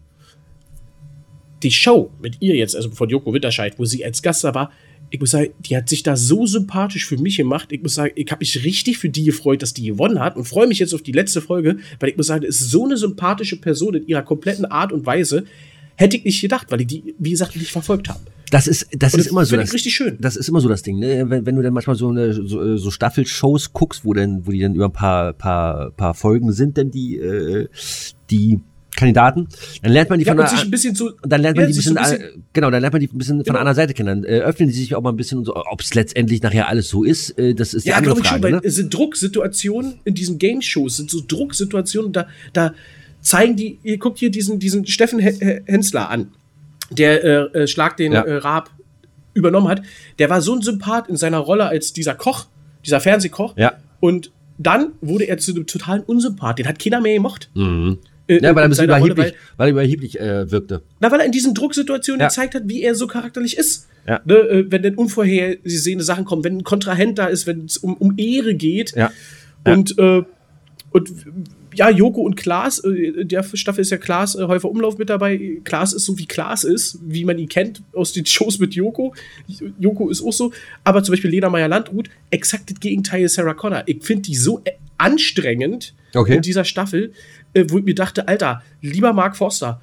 Die Show mit ihr jetzt, also von Joko Winterscheid, wo sie als Gast da war, ich muss sagen, die hat sich da so sympathisch für mich gemacht. Ich muss sagen, ich habe mich richtig für die gefreut, dass die gewonnen hat und freue mich jetzt auf die letzte Folge, weil ich muss sagen, das ist so eine sympathische Person in ihrer kompletten Art und Weise. Hätte ich nicht gedacht, weil ich die, wie gesagt, nicht verfolgt habe. Das ist, das Und ist das immer so. finde ich Das, richtig schön. Das ist immer so das Ding, ne? Wenn, wenn du dann manchmal so eine so, so Staffelshows guckst, wo dann, wo die dann über ein paar, paar, paar Folgen sind, denn die, äh, die Kandidaten, dann lernt man die Ja, von und der, sich ein bisschen zu. dann lernt man ja, die ein sich so bisschen, äh, genau, dann lernt man die ein bisschen von Genau. der anderen Seite kennen. Dann äh, öffnen die sich auch mal ein bisschen und so, ob es letztendlich nachher alles so ist, äh, das ist die Ja, andere glaube ich Frage, schon, weil ne? es sind Drucksituationen in diesen Game-Shows, sind so Drucksituationen, da, da zeigen die, ihr guckt hier diesen, diesen Steffen He- Hensler an, der äh, äh, Schlag den Ja. äh, Raab übernommen hat. Der war so ein Sympath in seiner Rolle als dieser Koch, dieser Fernsehkoch. Ja. Und dann wurde er zu einem totalen Unsympath. Den hat keiner mehr gemocht. Mhm. Äh, Ja, weil er ein in bisschen seiner Rolle, überheblich, weil er überheblich äh, wirkte. Na, weil er in diesen Drucksituationen Ja. gezeigt hat, wie er so charakterlich ist. Ja. Ne, äh, wenn dann unvorhergesehene Sachen kommen, wenn ein Kontrahent da ist, wenn es um, um Ehre geht. Ja. Und, äh, und ja, Joko und Klaas, äh, in der Staffel ist ja Klaas äh, Häufer Umlauf mit dabei. Klaas ist so, wie Klaas ist, wie man ihn kennt aus den Shows mit Joko. Joko ist auch so. Aber zum Beispiel Lena Meyer-Landrut, exakt das Gegenteil Sarah Connor. Ich finde die so äh, anstrengend Okay. in dieser Staffel, äh, wo ich mir dachte, Alter, lieber Mark Forster,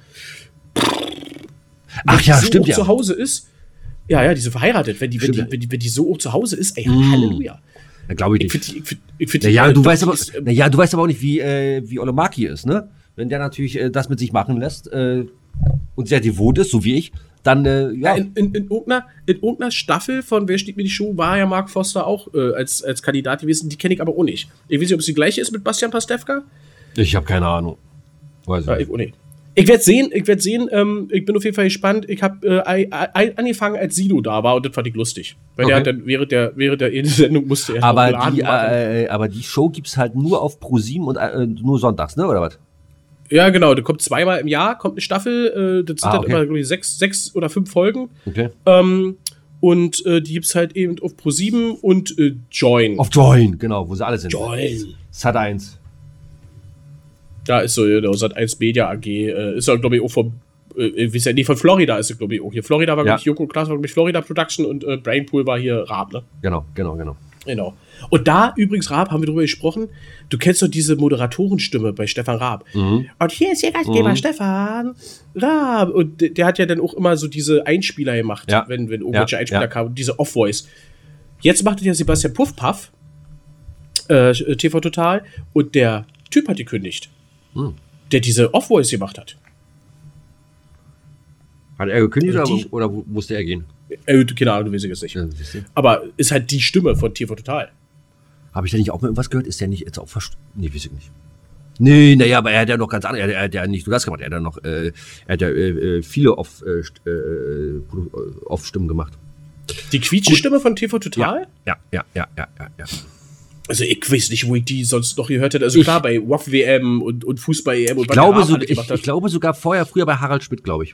Ach wenn ja, die so stimmt auch ja. zu Hause ist. Ja, ja, die sind verheiratet. Wenn die, wenn die, Stimmt. wenn die, wenn die so auch zu Hause ist, ey, Mm. Halleluja. Da glaube ich Ich nicht. finde die, ich find, ich find Na die, ja, äh, du doch, weißt die aber, ist, äh, na ja, du weißt aber auch nicht, wie, äh, wie Olomaki ist, ne? Wenn der natürlich äh, das mit sich machen lässt äh, und sehr devot ist, so wie ich, dann, äh, ja. ja in, in, in, irgendeiner, in irgendeiner Staffel von Wer steht mir die Show war ja Mark Foster auch äh, als, als Kandidat gewesen. Die kenne ich aber auch nicht. Ich weiß nicht, ob es die gleiche ist mit Bastian Pastewka. Ich habe keine Ahnung. Weiß ja, ich auch nicht. Ich werde sehen, ich werde sehen, ähm, ich bin auf jeden Fall gespannt. Ich habe äh, angefangen, als Sido da war und das fand ich lustig. Weil okay. der hat dann während der, während der Sendung musste er aber die, äh, aber die Show gibt's halt nur auf ProSieben und äh, nur sonntags, ne, oder was? Ja, genau, da kommt zweimal im Jahr, kommt eine Staffel, äh, das sind ah, dann okay. immer, glaube ich, sechs, sechs oder fünf Folgen. Okay. Ähm, und äh, die gibt's halt eben auf ProSieben und äh, Join. Auf Join, genau, wo sie alle sind. Join. Sat eins. Da ist so, ja, Sat eins Media A G, äh, ist ja, glaube ich, auch vom, äh, wie ist ja, nee, von Florida ist es, glaube ich, auch hier. Florida war, ja. glaube ich, Joko Klaas war, glaube ich, Florida Production und äh, Brainpool war hier Raab, ne? Genau, genau, genau. Genau. Und da, übrigens, Raab, haben wir drüber gesprochen, du kennst doch diese Moderatorenstimme bei Stefan Raab. Mhm. Und hier ist Ihr Gastgeber mhm. Stefan Raab. Und der, der hat ja dann auch immer so diese Einspieler gemacht, ja. wenn, wenn irgendwelche ja. Einspieler ja. kamen, diese Off-Voice. Jetzt macht es ja Sebastian Puffpaff, äh, T V Total, und der Typ hat gekündigt. Mhm. Der diese Off-Voice gemacht hat. Hat er gekündigt oder, oder musste er gehen? Äh, keine Ahnung, du weißt es nicht. Ja, aber ist halt die Stimme von T V Total. Habe ich da nicht auch mal irgendwas gehört? Ist der nicht jetzt auch verstorben? Nee, weiß ich nicht. Nee, naja, aber er hat ja noch ganz andere, er, er hat ja nicht nur das gemacht, er hat ja noch, äh, er hat ja äh, viele Off, äh, Off-Stimmen gemacht. Die Quietsche-Stimme von T V Total? Ja, ja, ja, ja, ja, ja. Also ich weiß nicht, wo ich die sonst noch gehört hätte. Also ich, klar, bei W O F W M und, und Fußball-E M. Und ich, glaube so, ich, ich glaube sogar vorher, früher bei Harald Schmidt, glaube ich.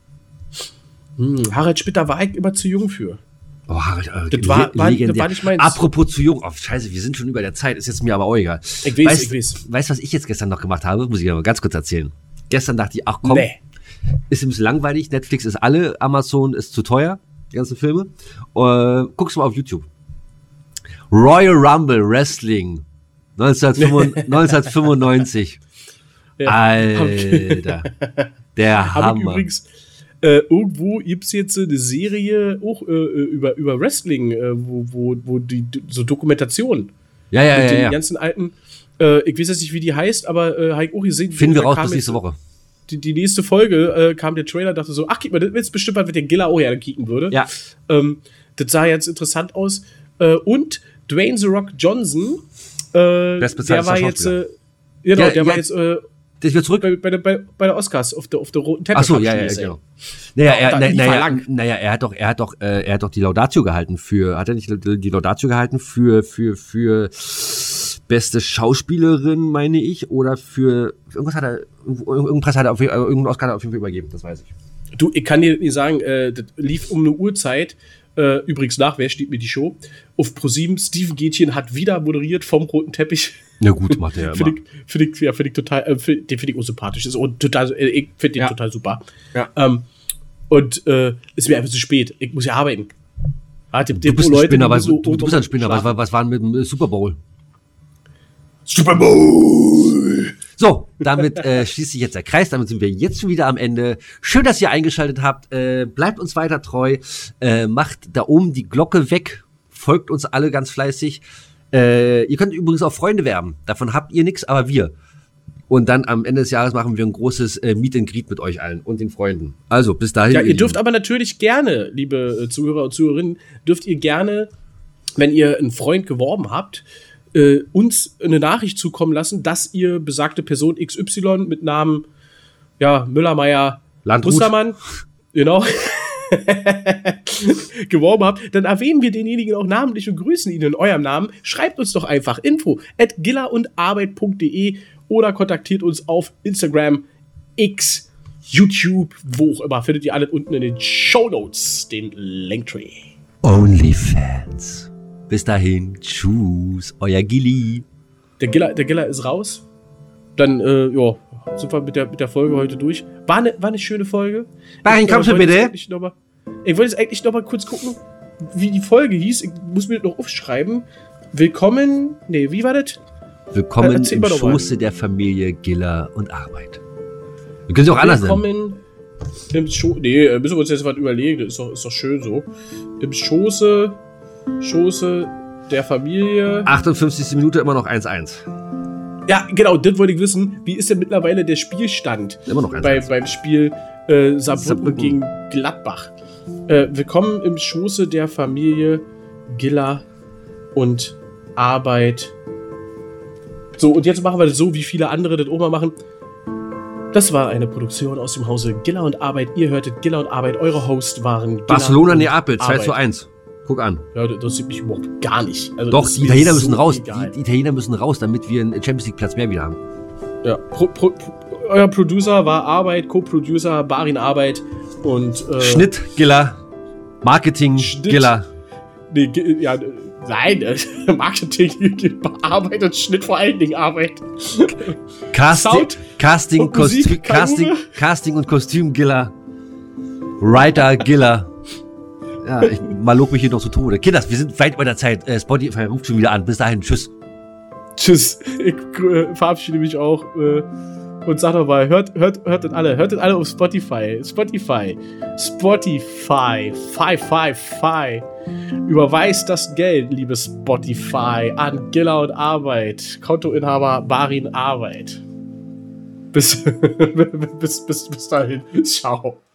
Hm, Harald Schmidt, da war ich immer zu jung für. Oh, Harald, äh, das, war, war, das war nicht meins. Apropos zu jung, oh scheiße, wir sind schon über der Zeit, ist jetzt mir aber auch egal. Ich weiß, weißt, ich weiß. Weißt du, was ich jetzt gestern noch gemacht habe? Muss ich aber ganz kurz erzählen. Gestern dachte ich, ach komm, nee. Ist ein bisschen langweilig, Netflix ist alle, Amazon ist zu teuer, die ganzen Filme. Äh, guckst du mal auf YouTube. Royal Rumble Wrestling neunzehnhundertfünfundneunzig. Ja. Alter, der Hammer. Übrigens, äh, irgendwo gibt es jetzt eine Serie auch äh, über, über Wrestling, äh, wo, wo, wo die so Dokumentation ja, ja, mit ja, den ja. ganzen alten, äh, ich weiß jetzt nicht, wie die heißt, aber äh, habe ich auch gesehen. Finden wir raus bis nächste Woche. Die, die nächste Folge äh, kam der Trailer, dachte so, ach, guck mal, das ist bestimmt was, mit der Gilla auch gerne kicken würde. Ja. Ähm, das sah jetzt interessant aus. Äh, und Dwayne The Rock Johnson, äh, der war jetzt, äh, genau, ja, der ja, war jetzt, äh, das wird zurück bei, bei, bei, bei der Oscars auf der, auf der roten Teppich. Ach so, ja, ja, genau. Naja, er, na, naja, naja, er hat doch, er hat doch, äh, er hat doch die Laudatio gehalten für, hat er nicht die Laudatio gehalten für, für, für beste Schauspielerin, meine ich, oder für, irgendwas hat er, irgendeinen Preis hat er auf, irgendeinen Oscar hat er auf jeden Fall übergeben, das weiß ich. Du, ich kann dir nicht sagen, äh, das lief um eine Uhrzeit. Äh, übrigens nach, wer steht mir die Show? Auf ProSieben, Steven Gätchen hat wieder moderiert vom roten Teppich. Ja gut, macht er ja Finde ich, find ich, ja, find ich total, äh, find, den finde ich auch sympathisch. Ist auch total, äh, ich finde den ja. total super. Ja. Ähm, und äh, ist mir einfach zu spät. Ich muss ja arbeiten. Ah, dem, dem du, bist Leute, Spinner, was, so du, du bist ein Spinner, was, was war mit dem Super Bowl? Super Bowl! So, damit äh, schließt sich jetzt der Kreis, damit sind wir jetzt schon wieder am Ende. Schön, dass ihr eingeschaltet habt, äh, bleibt uns weiter treu, äh, macht da oben die Glocke weg, folgt uns alle ganz fleißig. Äh, ihr könnt übrigens auch Freunde werben, davon habt ihr nichts, aber wir. Und dann am Ende des Jahres machen wir ein großes äh, Meet and Greet mit euch allen und den Freunden. Also, bis dahin. Ja, ihr dürft aber natürlich gerne, liebe äh, Zuhörer und Zuhörerinnen, dürft ihr gerne, wenn ihr einen Freund geworben habt, Äh, uns eine Nachricht zukommen lassen, dass ihr besagte Person X Y mit Namen ja, Müller-Meyer Mustermann genau geworben habt, dann erwähnen wir denjenigen auch namentlich und grüßen ihn in eurem Namen. Schreibt uns doch einfach info at gillerundarbeit punkt de oder kontaktiert uns auf Instagram, X, YouTube, wo auch immer. Findet ihr alles unten in den Shownotes, den Linktree. OnlyFans. Bis dahin, tschüss, euer Gilli. Der Giller, der Giller ist raus. Dann, äh, ja, sind wir mit der, mit der Folge heute durch. War eine, war eine schöne Folge. Barin, kommst du bitte? Noch mal, ich wollte jetzt eigentlich noch mal kurz gucken, wie die Folge hieß. Ich muss mir das noch aufschreiben. Willkommen, nee, wie war das? Willkommen äh, im Schoße der Familie Giller und Arbeit. Wir können sie auch anders nennen. Willkommen im Schoße, nee, müssen wir uns jetzt was überlegen. Das ist doch, ist doch schön so. Im Schoße... Schoße der Familie. achtundfünfzigste Minute immer noch eins eins. Ja, genau, das wollte ich wissen. Wie ist denn mittlerweile der Spielstand? Immer noch eins bei, beim Spiel Äh, Saarbrücken, Saarbrücken gegen Gladbach. Äh, willkommen im Schoße der Familie Giller und Arbeit. So, und jetzt machen wir das so, wie viele andere das auch mal machen. Das war eine Produktion aus dem Hause Giller und Arbeit. Ihr hörtet Giller und Arbeit. Eure Host waren Giller Barcelona, und Neapel, zwei Arbeit. zu eins. Guck an. Ja, das sieht mich überhaupt gar nicht. Also, Doch, das ist die mir Italiener so müssen raus. egal. Die, die Italiener müssen raus, damit wir einen Champions League Platz mehr wieder haben. Ja, pro, pro, pro, euer Producer war Arbeit, Co-Producer Barin Arbeit und äh, Schnitt, Giller. Marketing, Schnitt. Giller. Nee, ge- ja, äh, nein, äh, Marketing, Arbeit und Schnitt vor allen Dingen Arbeit. Casting, Sound Casting, und Musik, Kostüm, Kai Casting, Uwe. Casting und Kostüm, Giller. Writer, Giller. Ja, ich malog mich hier noch zu Tode. Kinders, wir sind weit bei der Zeit. Äh, Spotify ruft schon wieder an. Bis dahin, tschüss. Tschüss. Ich äh, verabschiede mich auch äh, und sag noch mal, hört, hört, hört das alle. Hört das alle auf Spotify. Spotify. Spotify. Five, five, five. Überweist das Geld, liebe Spotify, an Giller und Arbeit. Kontoinhaber Barin Arbeit. Bis, bis, bis, bis dahin. Ciao.